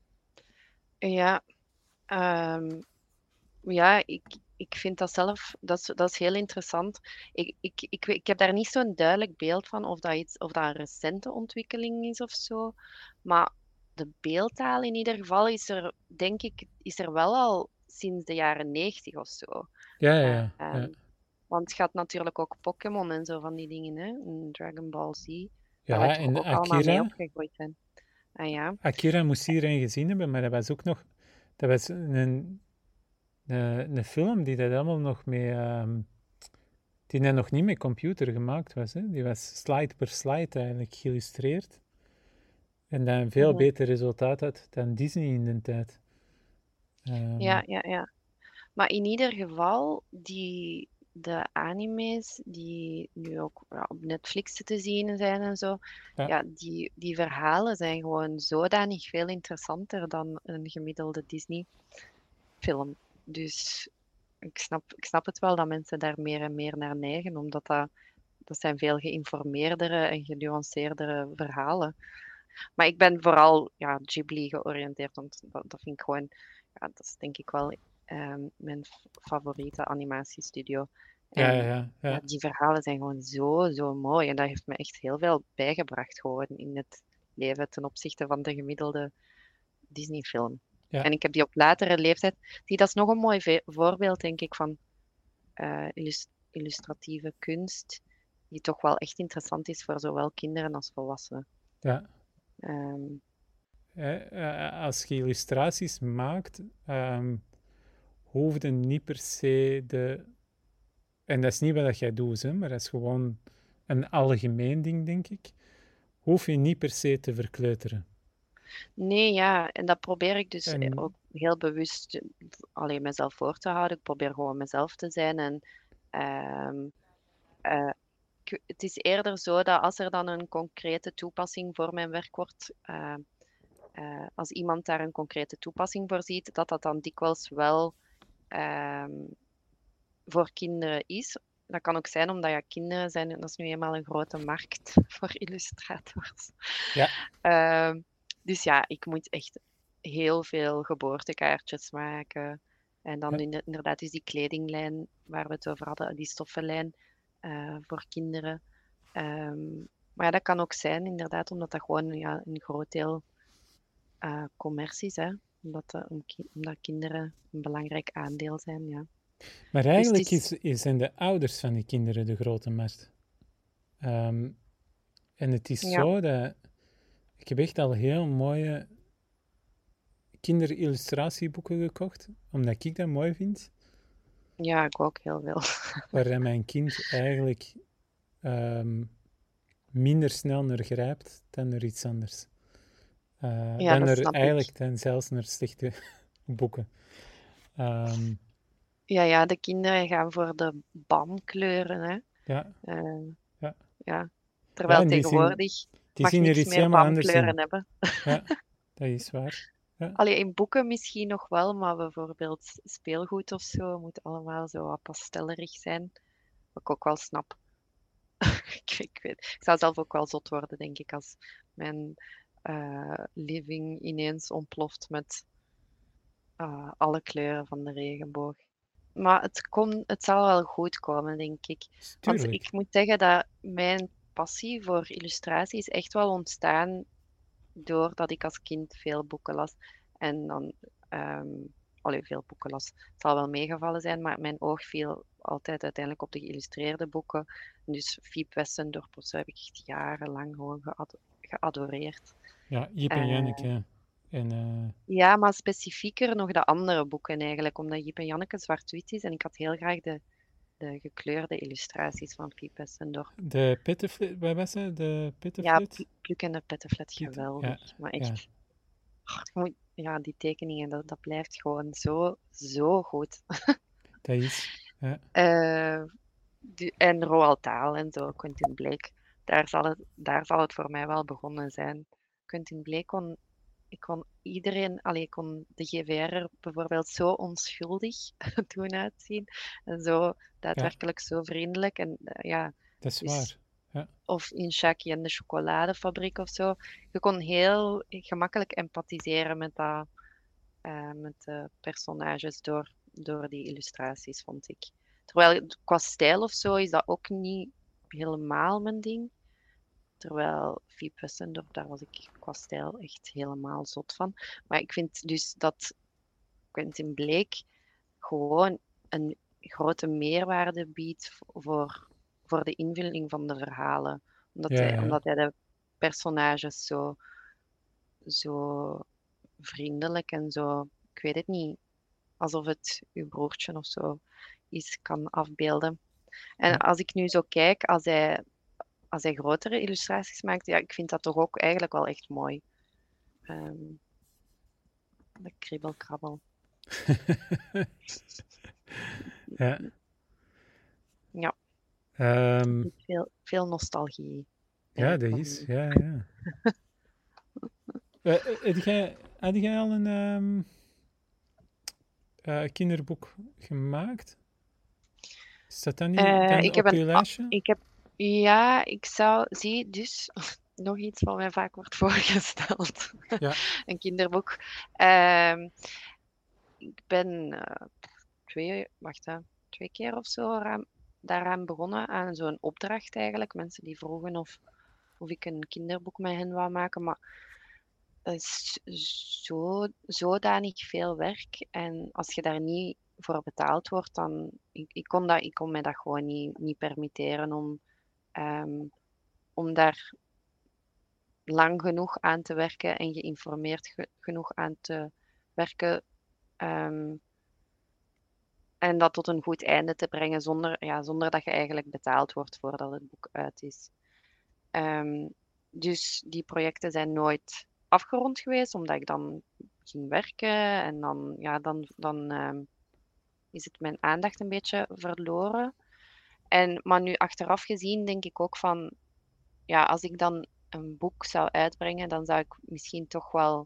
Ja, um, ja ik, ik vind dat zelf, dat is, dat is heel interessant. Ik, ik, ik, ik heb daar niet zo'n duidelijk beeld van of dat, iets, of dat een recente ontwikkeling is of zo. Maar de beeldtaal in ieder geval is er, denk ik, is er wel al sinds de jaren negentig of zo. Ja, ja, ja. Um, ja. Want het gaat natuurlijk ook Pokémon en zo van die dingen, hè? En Dragon Ball Z, waar Ja, wij toch en ook allemaal mee Akira, opgegroeid zijn. Ah ja. Akira moest iedereen gezien hebben, maar dat was ook nog, dat was een, een, een film die dat allemaal nog mee, um, die net nog niet met computer gemaakt was. Hè? Die was slide per slide eigenlijk geïllustreerd. En dat een veel Mhm. beter resultaat had dan Disney in de tijd. Um, Ja, ja, ja. Maar in ieder geval, die, de anime's die nu ook ja, op Netflix te zien zijn en zo, ja, ja, die, die verhalen zijn gewoon zodanig veel interessanter dan een gemiddelde Disney-film. Dus ik snap, ik snap het wel dat mensen daar meer en meer naar neigen, omdat dat, dat zijn veel geïnformeerdere en genuanceerdere verhalen. Maar ik ben vooral ja, Ghibli georiënteerd, want dat, dat vind ik gewoon, ja, dat is denk ik wel um, mijn favoriete animatiestudio. ja, En ja, ja, ja, ja. die verhalen zijn gewoon zo, zo mooi. En dat heeft me echt heel veel bijgebracht gewoon in het leven ten opzichte van de gemiddelde Disney-film. Ja. En ik heb die op latere leeftijd. Die, dat is nog een mooi voorbeeld, denk ik, van uh, illust illustratieve kunst, die toch wel echt interessant is voor zowel kinderen als volwassenen. Ja. Um, eh, als je illustraties maakt, um, hoefde niet per se de... En dat is niet wat jij doet, hè, maar dat is gewoon een algemeen ding, denk ik. Hoef je niet per se te verkleuteren. Nee, ja, en dat probeer ik dus en... ook heel bewust alleen mezelf voor te houden. Ik probeer gewoon mezelf te zijn. En um, uh, ik, het is eerder zo dat als er dan een concrete toepassing voor mijn werk wordt, uh, uh, als iemand daar een concrete toepassing voor ziet, dat dat dan dikwijls wel um, voor kinderen is. Dat kan ook zijn omdat ja, kinderen zijn, dat is nu eenmaal een grote markt voor illustrators. Ja. Uh, dus ja, ik moet echt heel veel geboortekaartjes maken. En dan ja. inderdaad is die kledinglijn waar we het over hadden, die stoffenlijn uh, voor kinderen. Um, maar ja, dat kan ook zijn inderdaad, omdat dat gewoon ja, een groot deel uh, commercie is. Hè? Omdat, uh, om ki omdat kinderen een belangrijk aandeel zijn, ja. Maar eigenlijk dus is... Is, zijn de ouders van die kinderen de grote markt. Um, en het is ja. zo dat... Ik heb echt al heel mooie kinderillustratieboeken gekocht, omdat ik dat mooi vind. Ja, ik ook heel veel. Waar mijn kind eigenlijk um, minder snel naar grijpt dan naar iets anders. Uh, ja, dan er eigenlijk ik. dan zelfs naar slechte boeken. Um, ja, ja, de kinderen gaan voor de bamkleuren, hè. Ja. Uh, ja. ja. Terwijl ja, tegenwoordig zien, die mag zien niks er iets meer bamkleuren in. hebben. Ja, dat is waar. Ja. Allee, in boeken misschien nog wel, maar bijvoorbeeld speelgoed of zo moet allemaal zo wat pastellerig zijn. Wat ik ook wel snap. ik, ik, weet, ik zou zelf ook wel zot worden, denk ik, als mijn uh, living ineens ontploft met uh, alle kleuren van de regenboog. Maar het, kon, het zal wel goed komen, denk ik. Tuurlijk. Want ik moet zeggen dat mijn passie voor illustratie is echt wel ontstaan doordat ik als kind veel boeken las. En dan, um, allee, veel boeken las. Het zal wel meegevallen zijn, maar mijn oog viel altijd uiteindelijk op de geïllustreerde boeken. Dus Fiep Westendorp of zo heb ik echt jarenlang gewoon geado geadoreerd. Ja, Jip en Janneke. Uh, en, uh... Ja, maar specifieker nog de andere boeken eigenlijk, omdat Jip en Janneke zwart-wit is en ik had heel graag de, de gekleurde illustraties van Fiep Westendorp. De Pettenflat, wat was het? De Pettenflat? Ja, Pluk en de Pettenflat, geweldig. Ja, maar echt, ja. oh, je moet, ja, die tekeningen, dat, dat blijft gewoon zo, zo goed. Dat is... Ja, Eh, die, en Roald Dahl en zo, Quentin Blake. Daar zal het, daar zal het voor mij wel begonnen zijn. Quentin Blake kon, ik kon iedereen, allee, ik kon de G V R er bijvoorbeeld zo onschuldig doen uitzien. En zo ja, daadwerkelijk zo vriendelijk. En eh, ja, dat is dus, waar. Ja, of in Shaggy en de chocoladefabriek of zo. Je kon heel gemakkelijk empathiseren met dat, eh, met de personages door, door die illustraties, vond ik. Terwijl qua stijl of zo is dat ook niet helemaal mijn ding. Terwijl Viep Westendorp, daar was ik qua stijl echt helemaal zot van. Maar ik vind dus dat Quentin Blake gewoon een grote meerwaarde biedt voor, voor de invulling van de verhalen. Omdat ja, hij, ja. omdat hij de personages zo, zo vriendelijk en zo, ik weet het niet, alsof het uw broertje of zo is, kan afbeelden. En Ja. als ik nu zo kijk, als hij, als hij grotere illustraties maakt, ja, ik vind dat toch ook eigenlijk wel echt mooi. Ehm de kribbelkrabbel. Ja. Ja, Ehm, veel, veel nostalgie bij ja, hem dat voor is... mij. Ja, ja. Eh, eh, Heb jij, had jij al een ehm, eh, kinderboek gemaakt? Staat dat niet Eh, dan ik heb op een, je ah, lijstje? ik heb, ja, ik zou, zie, dus nog iets wat mij vaak wordt voorgesteld. Ja, Een kinderboek. Ehm, ik ben eh, twee, wacht, hè, twee keer of zo eraan- daaraan begonnen, aan zo'n opdracht eigenlijk. Mensen die vroegen of, of ik een kinderboek met hen wou maken, maar dat is zo, zodanig veel werk. En als je daar niet voor betaald wordt, dan... Ik, ik kon dat, ik kon mij dat gewoon niet, niet permitteren om, ehm, om daar lang genoeg aan te werken en geïnformeerd ge- genoeg aan te werken. ehm, en dat tot een goed einde te brengen zonder, ja, zonder dat je eigenlijk betaald wordt voordat het boek uit is. Ehm, dus die projecten zijn nooit afgerond geweest, omdat ik dan ging werken en dan, ja, dan, dan ehm, is het mijn aandacht een beetje verloren. En, maar nu achteraf gezien denk ik ook van, ja, als ik dan een boek zou uitbrengen, dan zou ik misschien toch wel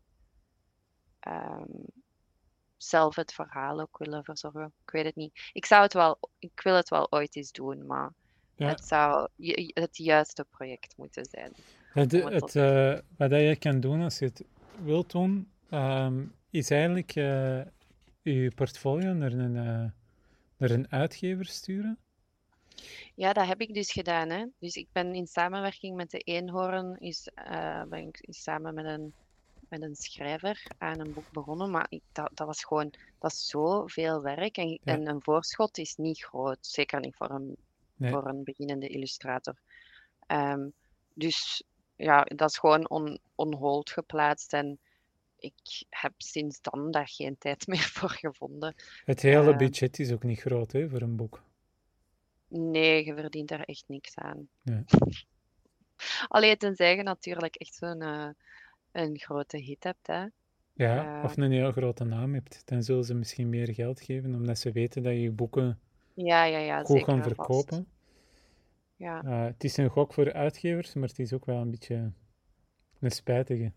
ehm, zelf het verhaal ook willen verzorgen. Ik weet het niet. Ik zou het wel, ik wil het wel ooit eens doen, maar ja. het zou ju- het juiste project moeten zijn Het, om het het, tot te brengen. eh, wat dat je kan doen als je het wilt doen, ehm, is eigenlijk eh, je portfolio naar een, eh, naar een uitgever sturen. Ja, dat heb ik dus gedaan, hè. Dus ik ben in samenwerking met de Eenhoorn is, eh, ben ik is samen met een, met een schrijver aan een boek begonnen. Maar ik, dat, dat was gewoon, dat is zoveel werk. En, Ja, en een voorschot is niet groot. Zeker niet voor een, nee. voor een beginnende illustrator. Ehm, dus ja, dat is gewoon on, on hold geplaatst. En ik heb sinds dan daar geen tijd meer voor gevonden. Het hele Ehm, budget is ook niet groot hè, voor een boek. nee, je verdient daar echt niks aan. Nee. Alleen tenzij je natuurlijk echt zo'n eh, een grote hit hebt, hè. Ja, Eh, of een heel grote naam hebt, dan zullen ze misschien meer geld geven, omdat ze weten dat je boeken ja, ja, ja, goed zeker gaan en vast. verkopen. Ja, Uh, het is een gok voor uitgevers, maar het is ook wel een beetje een spijtige.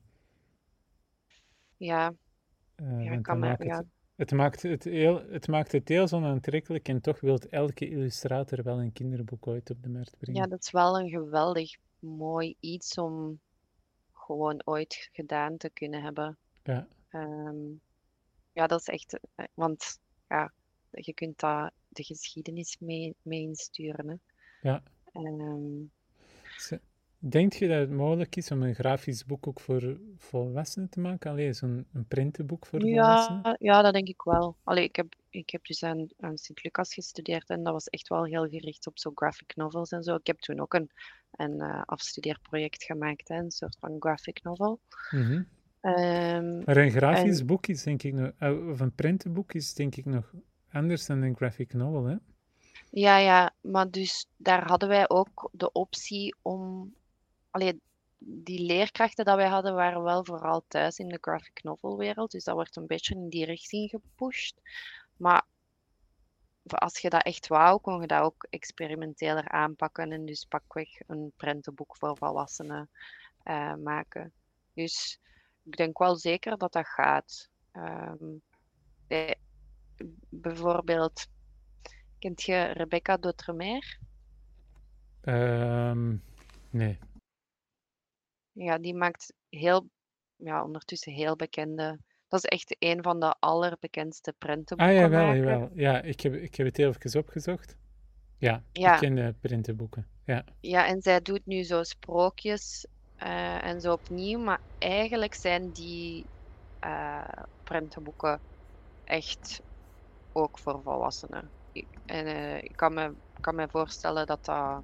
ja, Uh, ja, ik want kan dan me, maakt het, ja, het, maakt het, heel, het maakt het heel onaantrekkelijk en toch wil elke illustrator wel een kinderboek ooit op de markt ja, brengen. dat is wel een geweldig mooi iets om gewoon ooit gedaan te kunnen hebben. Ja, Ehm, ja, dat is echt, eh, want ja, je kunt daar de geschiedenis mee, mee insturen, hè. ja. Ehm, Denk je dat het mogelijk is om een grafisch boek ook voor volwassenen te maken? Allee, zo'n een printenboek voor volwassenen? Ja, ja, dat denk ik wel. Allee, ik heb, ik heb dus aan, aan Sint-Lucas gestudeerd en dat was echt wel heel gericht op zo graphic novels en zo. Ik heb toen ook een, een eh, afstudeerproject gemaakt, hè, een soort van graphic novel. Mhm. Ehm, Maar een grafisch en boek is denk ik nog, eh, of een printenboek is denk ik nog anders dan een graphic novel, hè? ja, ja, maar dus daar hadden wij ook de optie om... Allee, die leerkrachten dat wij hadden, waren wel vooral thuis in de graphic novel wereld. Dus dat wordt een beetje in die richting gepusht. Maar als je dat echt wou, kon je dat ook experimenteler aanpakken. En dus pakweg een prentenboek voor volwassenen uh, maken. Dus ik denk wel zeker dat dat gaat. Um, bij, bijvoorbeeld, kent je Rebecca d'Outremer? Um, nee. Ja, die maakt heel, ja, ondertussen heel bekende. Dat is echt een van de allerbekendste prentenboekenmakers. Ah, jawel, jawel. Ja, ik heb, ik heb het heel even opgezocht. Ja, ja. ik ken de prentenboeken. Ja. Ja, en zij doet nu zo sprookjes uh, en zo opnieuw. Maar eigenlijk zijn die uh, prentenboeken echt ook voor volwassenen. Ik, en uh, ik kan me, kan me voorstellen dat dat,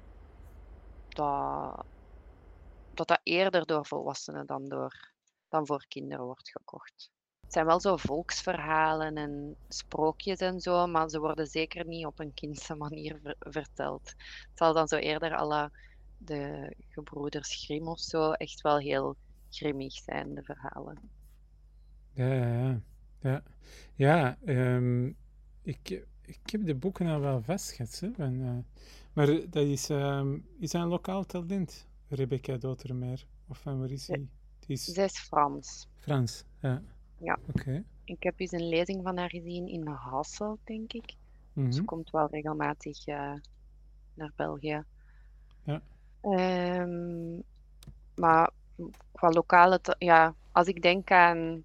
dat, dat dat eerder door volwassenen dan, door, dan voor kinderen wordt gekocht. Het zijn wel zo volksverhalen en sprookjes en zo, maar ze worden zeker niet op een kindse manier ver- verteld. Het zal dan zo eerder à la de gebroeders Grimm of zo echt wel heel grimmig zijn, de verhalen. Ja, ja, ja. Ja, um, ik, ik heb de boeken al wel vastgezet. Van, uh, maar dat is, um, is een lokaal talent, Rebecca d'Outremer. Of van waar is hij? Is... Zij is Frans. Frans, ja. Ja. Oké. Okay. Ik heb eens een lezing van haar gezien in Hasselt, denk ik. Mm-hmm. Ze komt wel regelmatig uh, naar België. Ja. Um, maar qua lokale... Ja, als ik denk aan...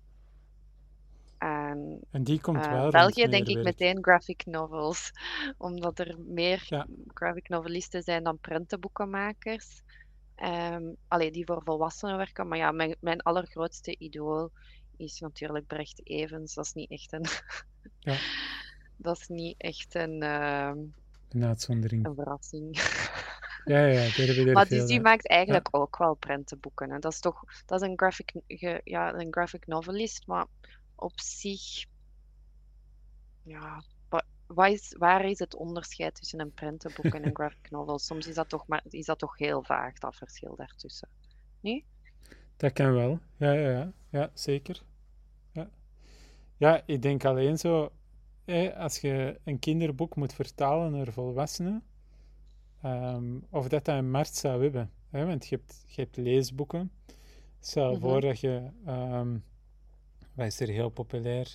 aan en die komt uh, wel België, denk ik werk. meteen graphic novels. Omdat er meer ja. graphic novelisten zijn dan prentenboekenmakers. Um, allee, die voor volwassenen werken. Maar ja, mijn, mijn allergrootste idool is natuurlijk Brecht Evens. Dat is niet echt een... ja. Dat is niet echt een... Uh, een uitzondering. Een verrassing. Ja, ja, daar hebben we er maar veel, dus die ja. maakt eigenlijk ja. ook wel prentenboeken. Hè. Dat is toch dat is een graphic, ge, ja, een graphic novelist, maar op zich... Ja, wat is, waar is het onderscheid tussen een prentenboek en een graphic novel? Soms is dat toch, maar, is dat toch heel vaag, dat verschil daartussen. Nee? Dat kan wel, ja, ja, ja, ja zeker. Ja. ja, ik denk alleen zo, eh, als je een kinderboek moet vertalen naar volwassenen, um, of dat dat een markt zou hebben. Hè? Want je hebt, je hebt leesboeken. Stel mm-hmm. voor dat je, um, wat is er heel populair?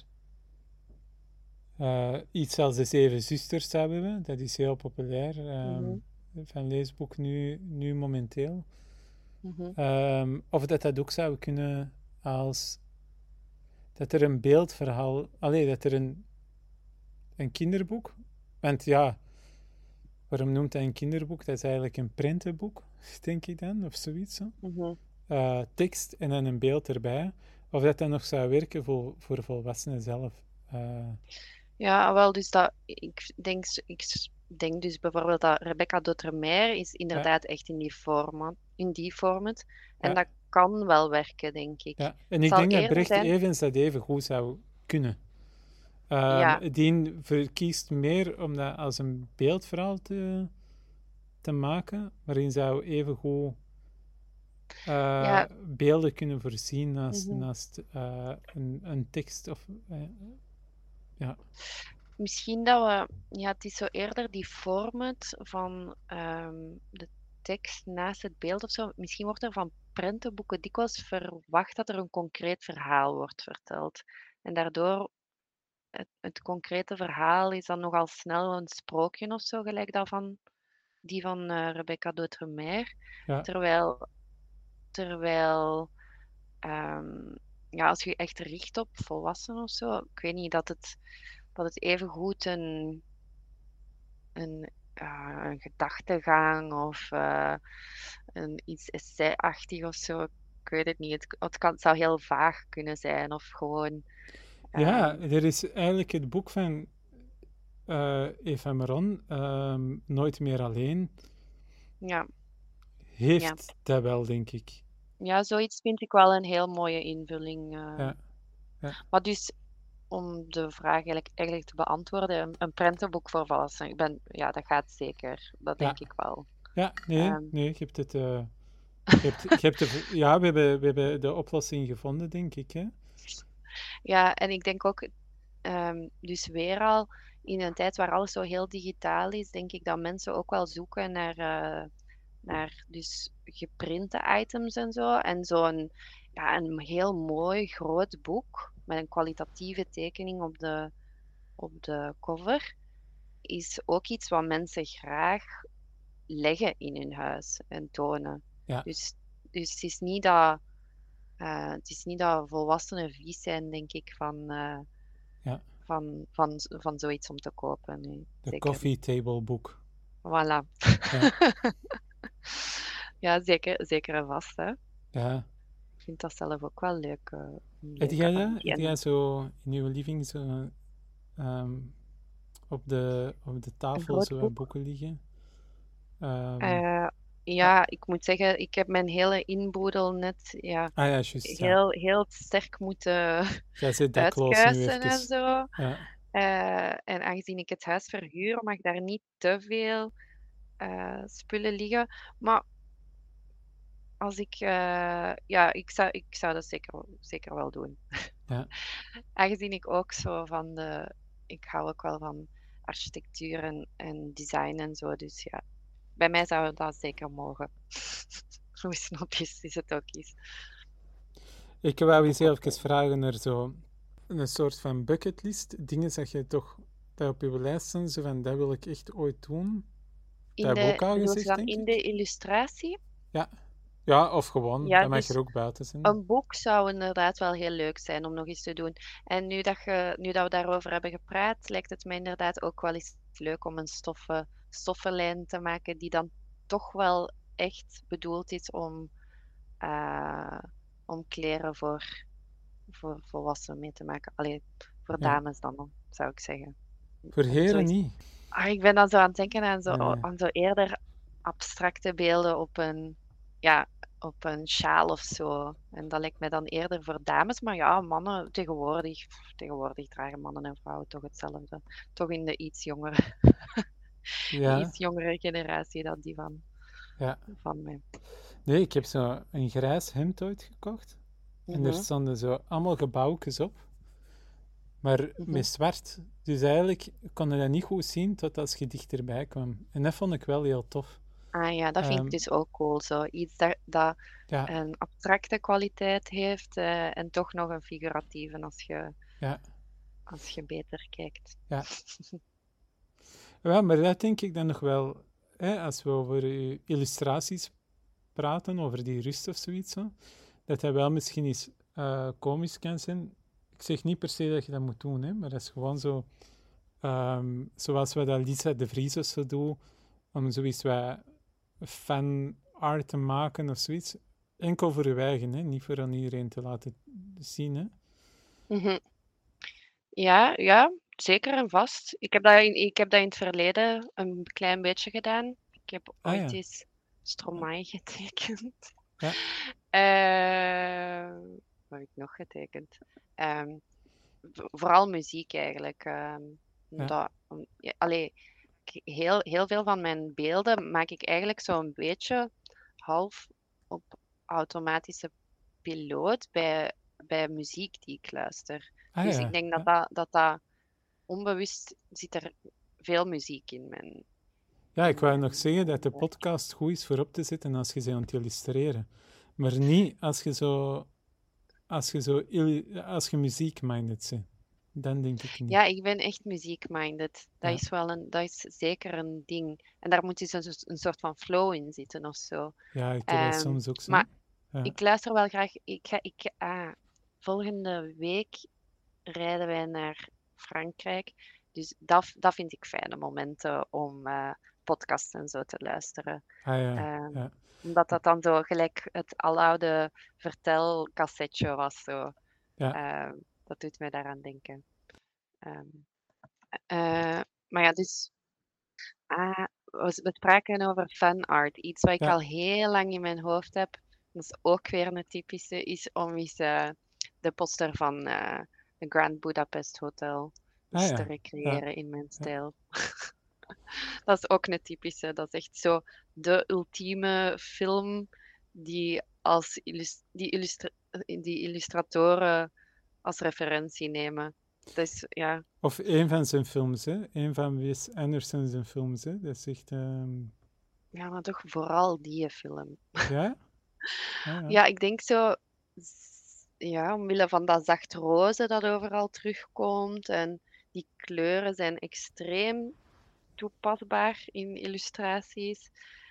Uh, iets als de Zeven Zusters zou hebben, dat is heel populair, um, mm-hmm. van leesboek nu, nu momenteel. Mm-hmm. Um, of dat dat ook zou kunnen als dat er een beeldverhaal, allee, dat er een, een kinderboek, want ja, waarom noemt hij een kinderboek? Dat is eigenlijk een prentenboek, denk ik dan, of zoiets. Zo. Mm-hmm. Uh, tekst en dan een beeld erbij. Of dat dat nog zou werken voor, voor volwassenen zelf. Uh, Ja, wel, dus dat, ik denk, ik denk dus bijvoorbeeld dat Rebecca d'Outremer is inderdaad ja. echt in die format, in die format. En ja. dat kan wel werken, denk ik. Ja. En ik denk dat Brecht zijn... Evens dat even goed zou kunnen. Um, ja. Die verkiest meer om dat als een beeldverhaal te, te maken, waarin zou even goed uh, ja. beelden kunnen voorzien naast, mm-hmm. naast uh, een, een tekst of... Uh, ja. Misschien dat we... Ja, het is zo eerder die format van um, de tekst naast het beeld of zo. Misschien wordt er van prentenboeken dikwijls verwacht dat er een concreet verhaal wordt verteld. En daardoor... Het, het concrete verhaal is dan nogal snel een sprookje of zo, gelijk dat van die van uh, Rebecca d'Outremer. Ja. Terwijl... Terwijl... Um, ja, als je echt richt op volwassenen of zo, ik weet niet dat het... dat het evengoed een, een, uh, een gedachtegang of uh, een, iets essay-achtig of zo, ik weet het niet. Het, het, kan, het zou heel vaag kunnen zijn of gewoon... Um... Ja, er is eigenlijk het boek van uh, Eva Meron, um, Nooit meer alleen, ja. heeft ja. dat wel, denk ik. Ja, zoiets vind ik wel een heel mooie invulling. Uh. Ja. Ja. Maar dus... om de vraag eigenlijk, eigenlijk te beantwoorden, een, een prentenboek voor volwassenen. Ik ben, ja, dat gaat zeker. Dat denk ja. ik wel. Ja, nee, um, nee, je hebt het, uh, Je hebt, je hebt de, vo- ja, we hebben, we hebben de oplossing gevonden, denk ik. Hè? Ja, en ik denk ook, ehm, dus weer al, in een tijd waar alles zo heel digitaal is, denk ik dat mensen ook wel zoeken naar, eh, naar dus geprinte items en zo. En zo'n ja, een heel mooi groot boek met een kwalitatieve tekening op de, op de cover is ook iets wat mensen graag leggen in hun huis en tonen. Ja, Dus, dus het is niet dat, eh, het is niet dat volwassenen vies zijn, denk ik, van, eh, ja. van, van, van zoiets om te kopen. Nee, De zeker niet. coffee table boek. Voilà. Ja, Ja, zeker, zeker en vast, hè. ja. Ik vind dat zelf ook wel leuk, eh, een Heb leuke jij dat? actie. Heb jij En zo in je living zo ehm, op de, op de een tafel groot zo wat boek. boeken liggen? Ehm, Eh, ah, ja, ik moet zeggen, ik heb mijn hele inboedel net ja, ah ja, juist, ja. heel, heel sterk moeten Jij zit dakloos nu uitkuisen even. en zo. Ja, Eh, en aangezien ik het huis verhuur, mag daar niet te veel eh, spullen liggen. Maar als ik, eh, ja, ik zou, ik zou dat zeker, zeker wel doen. ja. Aangezien ik ook zo van de, ik hou ook wel van architectuur en, en design en zo. Dus ja, bij mij zou dat zeker mogen. Hoe snopjes is het ook is. Ik wou eens Ook op, even vragen naar zo een soort van bucketlist. Dingen dat je toch dat op je lijst staan, zo van dat wil ik echt ooit doen. Dat in hebben we ook de, al bedoel je gezegd, dan denk in de ik. illustratie? Ja, ja, of gewoon, Ja, dat mag er dus ook buiten zijn. een boek zou inderdaad wel heel leuk zijn om nog eens te doen. En nu dat, je, nu dat we daarover hebben gepraat, lijkt het me inderdaad ook wel eens leuk om een stoffen, stoffenlijn te maken die dan toch wel echt bedoeld is om, eh, om kleren voor, voor volwassenen mee te maken. Allee, voor Ja. dames dan, zou ik zeggen. Voor Om zo heren eens- niet. ah, ik ben dan zo aan het denken aan zo, Nee. aan zo eerder abstracte beelden op een, ja, op een sjaal of zo. En dat lijkt mij dan eerder voor dames. Maar ja, mannen tegenwoordig, tegenwoordig dragen mannen en vrouwen toch hetzelfde. Toch in de iets jongere, Ja, iets jongere generatie dan die van, ja. van mij. Nee, ik heb zo een grijs hemd ooit gekocht. En er Mhm, stonden zo allemaal gebouwtjes op. Maar mhm. met zwart. Dus eigenlijk kon je dat niet goed zien tot als je dichterbij kwam. En dat vond ik wel heel tof. Ah ja, dat vind ik Ehm, dus ook cool. Zo. Iets dat, dat ja, een abstracte kwaliteit heeft eh, en toch nog een figuratieve als je, ja, als je beter kijkt. ja. Ja, maar dat denk ik dan nog wel. Hè, als we over eh, illustraties praten, over die rust of zoiets. Zo, dat hij wel misschien eens eh, komisch kan zijn. Ik zeg niet per se dat je dat moet doen, hè, maar dat is gewoon zo. ehm, zoals we dat Lisa de Vries of zo doen, om zoiets wat fan art te maken of zoiets. Enkel voor je eigen, hè, niet voor aan iedereen te laten zien. Hè. Mhm. Ja, ja, zeker en vast. Ik heb dat in, ik heb dat in het verleden een klein beetje gedaan. Ik heb Ah ooit ja, eens Stromae getekend. ja, Eh, wat heb ik nog getekend? Ehm, v- vooral muziek eigenlijk. ehm, ja. omdat, om, ja, allee, ik- heel, heel veel van mijn beelden maak ik eigenlijk zo'n beetje half op automatische piloot bij, bij muziek die ik luister. Ah Dus ik ja, denk dat ja. dat, dat, dat onbewust zit er veel muziek in mijn, Ja, ik in wou nog mijn, zeggen dat mijn de werk. podcast goed is voor op te zetten als je ze aan het illustreren. Maar niet als je zo, als je zo, illu- als je muziek-minded bent. Dan denk ik niet. Ja, ik ben echt muziek-minded. Dat Ja, is wel een, dat is zeker een ding. En daar moet dus een, een soort van flow in zitten of zo. ja, ik heb dat Ehm, soms ook zo. maar Ja, ik luister wel graag. Ik ga, ik, ah, volgende week rijden wij naar Frankrijk. Dus dat, dat vind ik fijne momenten om eh podcasts en zo te luisteren. ah ja, Ehm, ja, Omdat dat dan zo gelijk het aloude vertelcassetje was. Zo. ja, Ehm, dat doet mij daaraan denken. Ehm, eh, maar ja, dus ah, we, we spraken over fanart. Iets wat ik ja. al heel lang in mijn hoofd heb. Dat is ook weer een typische, is om eens eh, de poster van eh de Grand Budapest Hotel Ah eens te ja, ja, recreëren in mijn ja, stijl. Dat is ook een typische. Dat is echt zo de ultieme film die als illus- die, illustra- die illustratoren als referentie nemen. Dus ja, Of een van zijn films, hè? Een van Wes Anderson zijn films, hè? Dat is echt... ehm, ja, maar toch vooral die film. Ja? Ah, ja. Ja, ik denk zo, s- ja, omwille van dat zacht roze dat overal terugkomt en die kleuren zijn extreem toepasbaar in illustraties.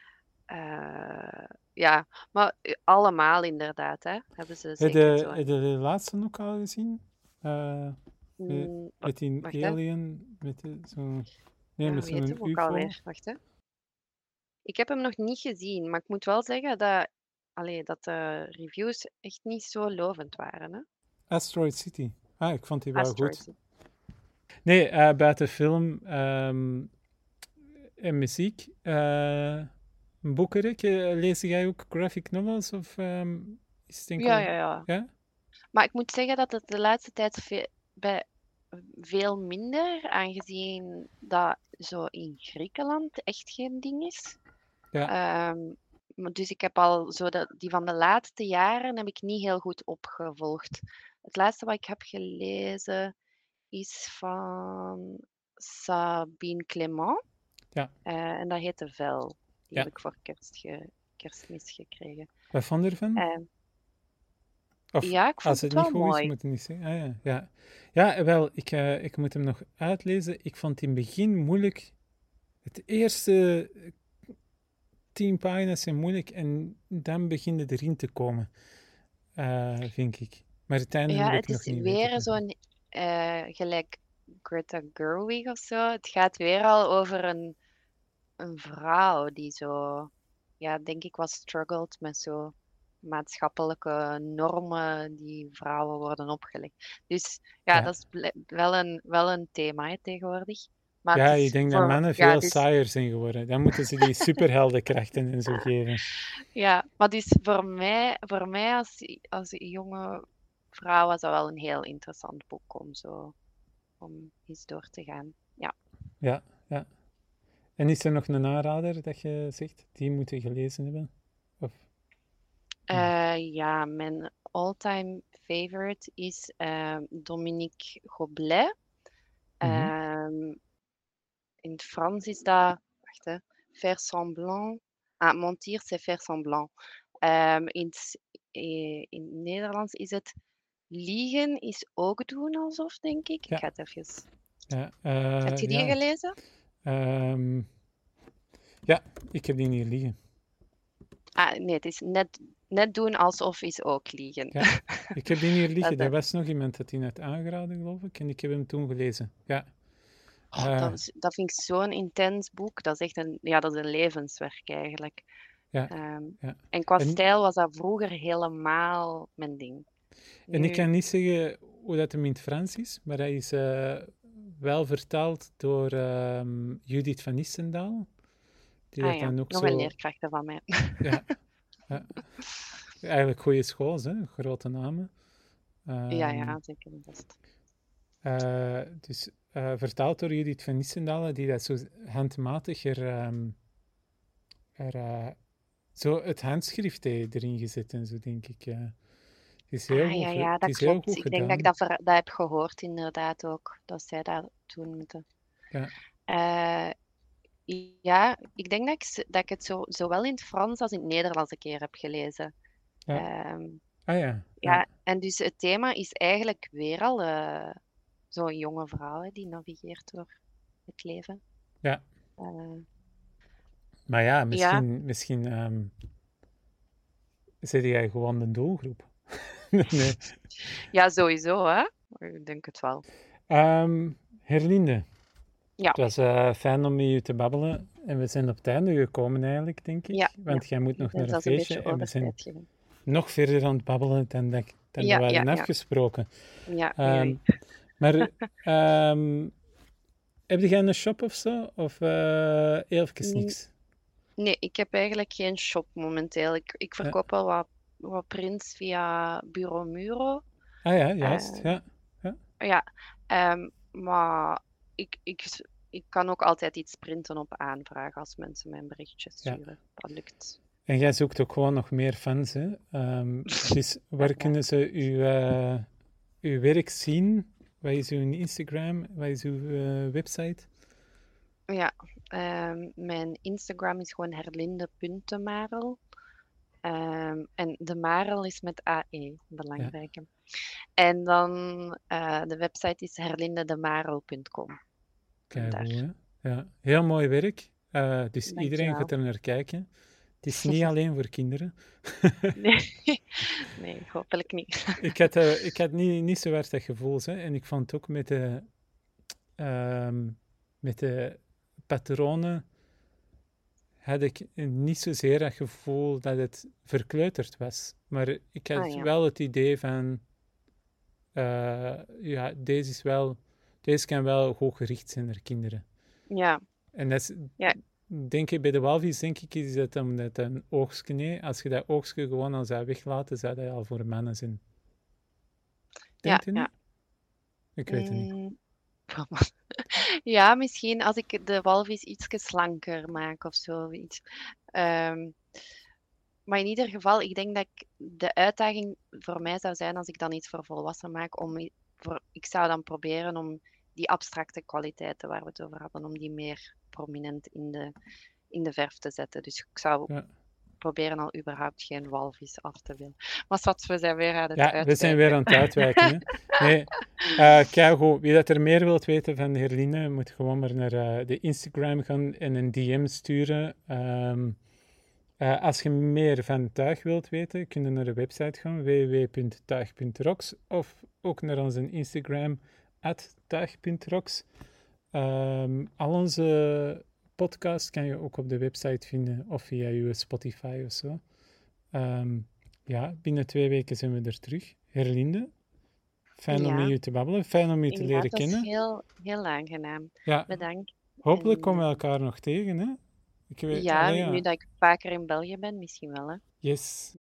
Eh, ja, maar eh, allemaal inderdaad, hè, hebben ze Heb zeker je, zo. heb je de laatste ook al gezien? Eh, met, Mm, wa- met die wacht, hè. alien, met de- zo'n... Nee, Ja, met hoe heet zo'n hem ook U F O. alweer? Wacht, hè. Ik heb hem nog niet gezien, maar ik moet wel zeggen dat, allee, dat de reviews echt niet zo lovend waren, hè. Asteroid City. Ah, ik vond die wel goed. Asteroids. Nee, eh, buiten film ehm, en muziek. eh boeken, eh, lees jij ook graphic novels? Of ehm, is het Ja, enkel... ja, ja. Ja? Maar ik moet zeggen dat het de laatste tijd ve- bij veel minder, aangezien dat zo in Griekenland echt geen ding is. Ja. Ehm, maar dus ik heb al zo de, die van de laatste jaren heb ik niet heel goed opgevolgd. Het laatste wat ik heb gelezen is van Sabine Clément. Ja. Eh, en dat heette Vel. Die Ja. heb ik voor kerst ge- kerstmis gekregen. Wat vond je ervan? Ehm, Of ja, ik als vond het het niet wel goed is, mooi. moet je niet zeggen. Ah, ja, ja. Ja, wel, ik, eh, ik moet hem nog uitlezen. Ik vond het in het begin moeilijk. Het eerste tien pagina's zijn moeilijk en dan begint het erin te komen, eh, vind ik. Maar het einde Ja, wil ik het nog is niet weten. weer zo'n, eh, gelijk Greta Gerwig of zo. Het gaat weer al over een, een vrouw die zo, ja, denk ik wat struggelt met zo maatschappelijke normen die vrouwen worden opgelegd. Dus ja, Ja. dat is ble- wel een, wel een thema hè, tegenwoordig. Maar het Ja, ik is denk dat voor, mannen ja, veel dus, saaier zijn geworden. Dan moeten ze die superheldenkrachten en zo geven. ja, maar dus voor mij, voor mij als, als jonge vrouw was dat wel een heel interessant boek om zo om eens door te gaan. Ja. Ja, ja. En is er nog een aanrader dat je zegt, die moeten gelezen hebben? Of niet echt? Eh, ja, mijn all-time favorite is ehm, Dominique Goblet. Mhm. Ehm, in het Frans is dat, wacht hè, faire semblant. Ah, mentir, c'est faire semblant. Ehm, in, het, eh, in het Nederlands is het liegen is ook doen alsof, denk ik. Ik Ja, ga het even. ja, Heb je eh, die ja. gelezen? Ehm, ja, ik heb die hier liggen. Ah, nee, het is net, net doen alsof is ook liegen. Ja, ik heb die hier Dat liggen. is Er het. was nog iemand dat die net aangeraden, geloof ik. En ik heb hem toen gelezen. Ja, Oh, eh, dat, is- dat vind ik zo'n intens boek. Dat is echt een, ja, dat is een levenswerk eigenlijk. ja, Ehm, ja. en qua En, stijl was dat vroeger helemaal mijn ding. en ik kan Nu, niet zeggen hoe dat hem in het Frans is, maar hij is eh, wel vertaald door ehm, Judith van Nistendaal. Die ah dat ja, dan ook nog een zo... leerkracht van mij. Ja, ja, eigenlijk goede school, hè? Grote namen. Ja, Ehm, ja, zeker en vast. eh, dus eh, vertaald door Judith van Nistendaal, die dat zo handmatig er... ehm, er eh, zo het handschrift heeft erin gezet en zo, denk ik. Ja. Het is heel Ah goed, ja, ge- ja, het dat is heel klopt. goed Ik denk dat ik gedaan. dat, ver- dat heb gehoord inderdaad ook. Dat zij dat toen moeten. Ja, Eh, ja, ik denk dat ik, ze- dat ik het zo, zowel in het Frans als in het Nederlands een keer heb gelezen. ja. Ehm, Ah ja, ja, ja, en dus het thema is eigenlijk weer al eh, zo'n jonge vrouw hè, die navigeert door het leven. ja. Eh, Maar ja, ja, misschien, misschien ehm zit jij gewoon de doelgroep. Nee. ja, sowieso, hè? Ik denk het wel. Ehm, Herlinde, Ja, het was eh, fijn om met je te babbelen. En we zijn op het einde gekomen eigenlijk, denk ja, ik. ja. Want jij moet Ik nog ben naar een zelfs een feestje beetje en we over zijn tijd gegaan. nog verder aan het babbelen dan, dat, dan dat Ja, we ja, hadden ja, afgesproken. ja, oei, Ehm, oei. maar ehm, heb jij een shop of zo? Of eh even N- niks? Nee, ik heb eigenlijk geen shop momenteel. Ik, ik Ja. verkoop wel wat, wat prints via Bureau Muro. Ah ja, juist. Eh, Ja, ja, ja, ehm, maar ik, ik, ik kan ook altijd iets printen op aanvraag als mensen mij een berichtje ja. sturen. Dat lukt. En jij zoekt ook gewoon nog meer fans, hè? Um, dus waar Ja. kunnen ze uw, uh, uw werk zien? Wat is uw Instagram? Wat is uw uh, website? Ja, um, mijn Instagram is gewoon herlinde.demarel. Um, en de Marel is met A E, belangrijke. Ja. En dan uh, de website is herlindedemarel punt com. Kijk, hè? Ja, heel mooi werk. Uh, dus Dankjewel. iedereen gaat er naar kijken. Het is niet alleen voor kinderen. nee. nee, hopelijk niet. ik had, uh, ik had niet, niet zo hard dat gevoel. Hè? En ik vond het ook met de, um, met de patronen had ik niet zozeer het gevoel dat het verkleuterd was. Maar ik had ah, ja. wel het idee van... Uh, ja, deze is wel... Deze kan wel goed gericht zijn naar kinderen. Ja. En dat is... Ja. Denk ik, bij de walvis denk ik, is dat omdat een oogstje... Nee, als je dat oogstje gewoon al zou weglaten, zou dat al voor mannen zijn. Denk ja, je ja. niet? Ik weet het mm. niet. Ja, misschien als ik de walvis iets slanker maak of zo. Iets. Um, maar in ieder geval, ik denk dat ik de uitdaging voor mij zou zijn als ik dan iets voor volwassenen maak. Om, voor, ik zou dan proberen om die abstracte kwaliteiten waar we het over hadden, om die meer prominent in de, in de verf te zetten. Dus ik zou ja. proberen al überhaupt geen walvis af te willen. Maar wat, we zijn weer aan het ja, uitwijken. we zijn weer aan het uitwijken. Hè? Nee. Uh, kijk, wie dat er meer wilt weten van Herline, moet gewoon maar naar uh, de Instagram gaan en een D M sturen. Um, uh, als je meer van Tuig wilt weten, kun je naar de website gaan, w w w punt tuig punt rocks, of ook naar onze Instagram, at tuig punt rocks. Um, al onze podcasts kan je ook op de website vinden, of via je Spotify of zo. Um, ja, binnen twee weken zijn we er terug. Herlinde, fijn ja. om met je te babbelen, fijn om je te leren dat kennen. Dat is heel, heel aangenaam. Ja. Bedankt. Hopelijk en, komen we elkaar nog tegen, hè? Ik weet, ja, allee, ja, nu dat ik vaker in België ben, misschien wel, hè? Yes.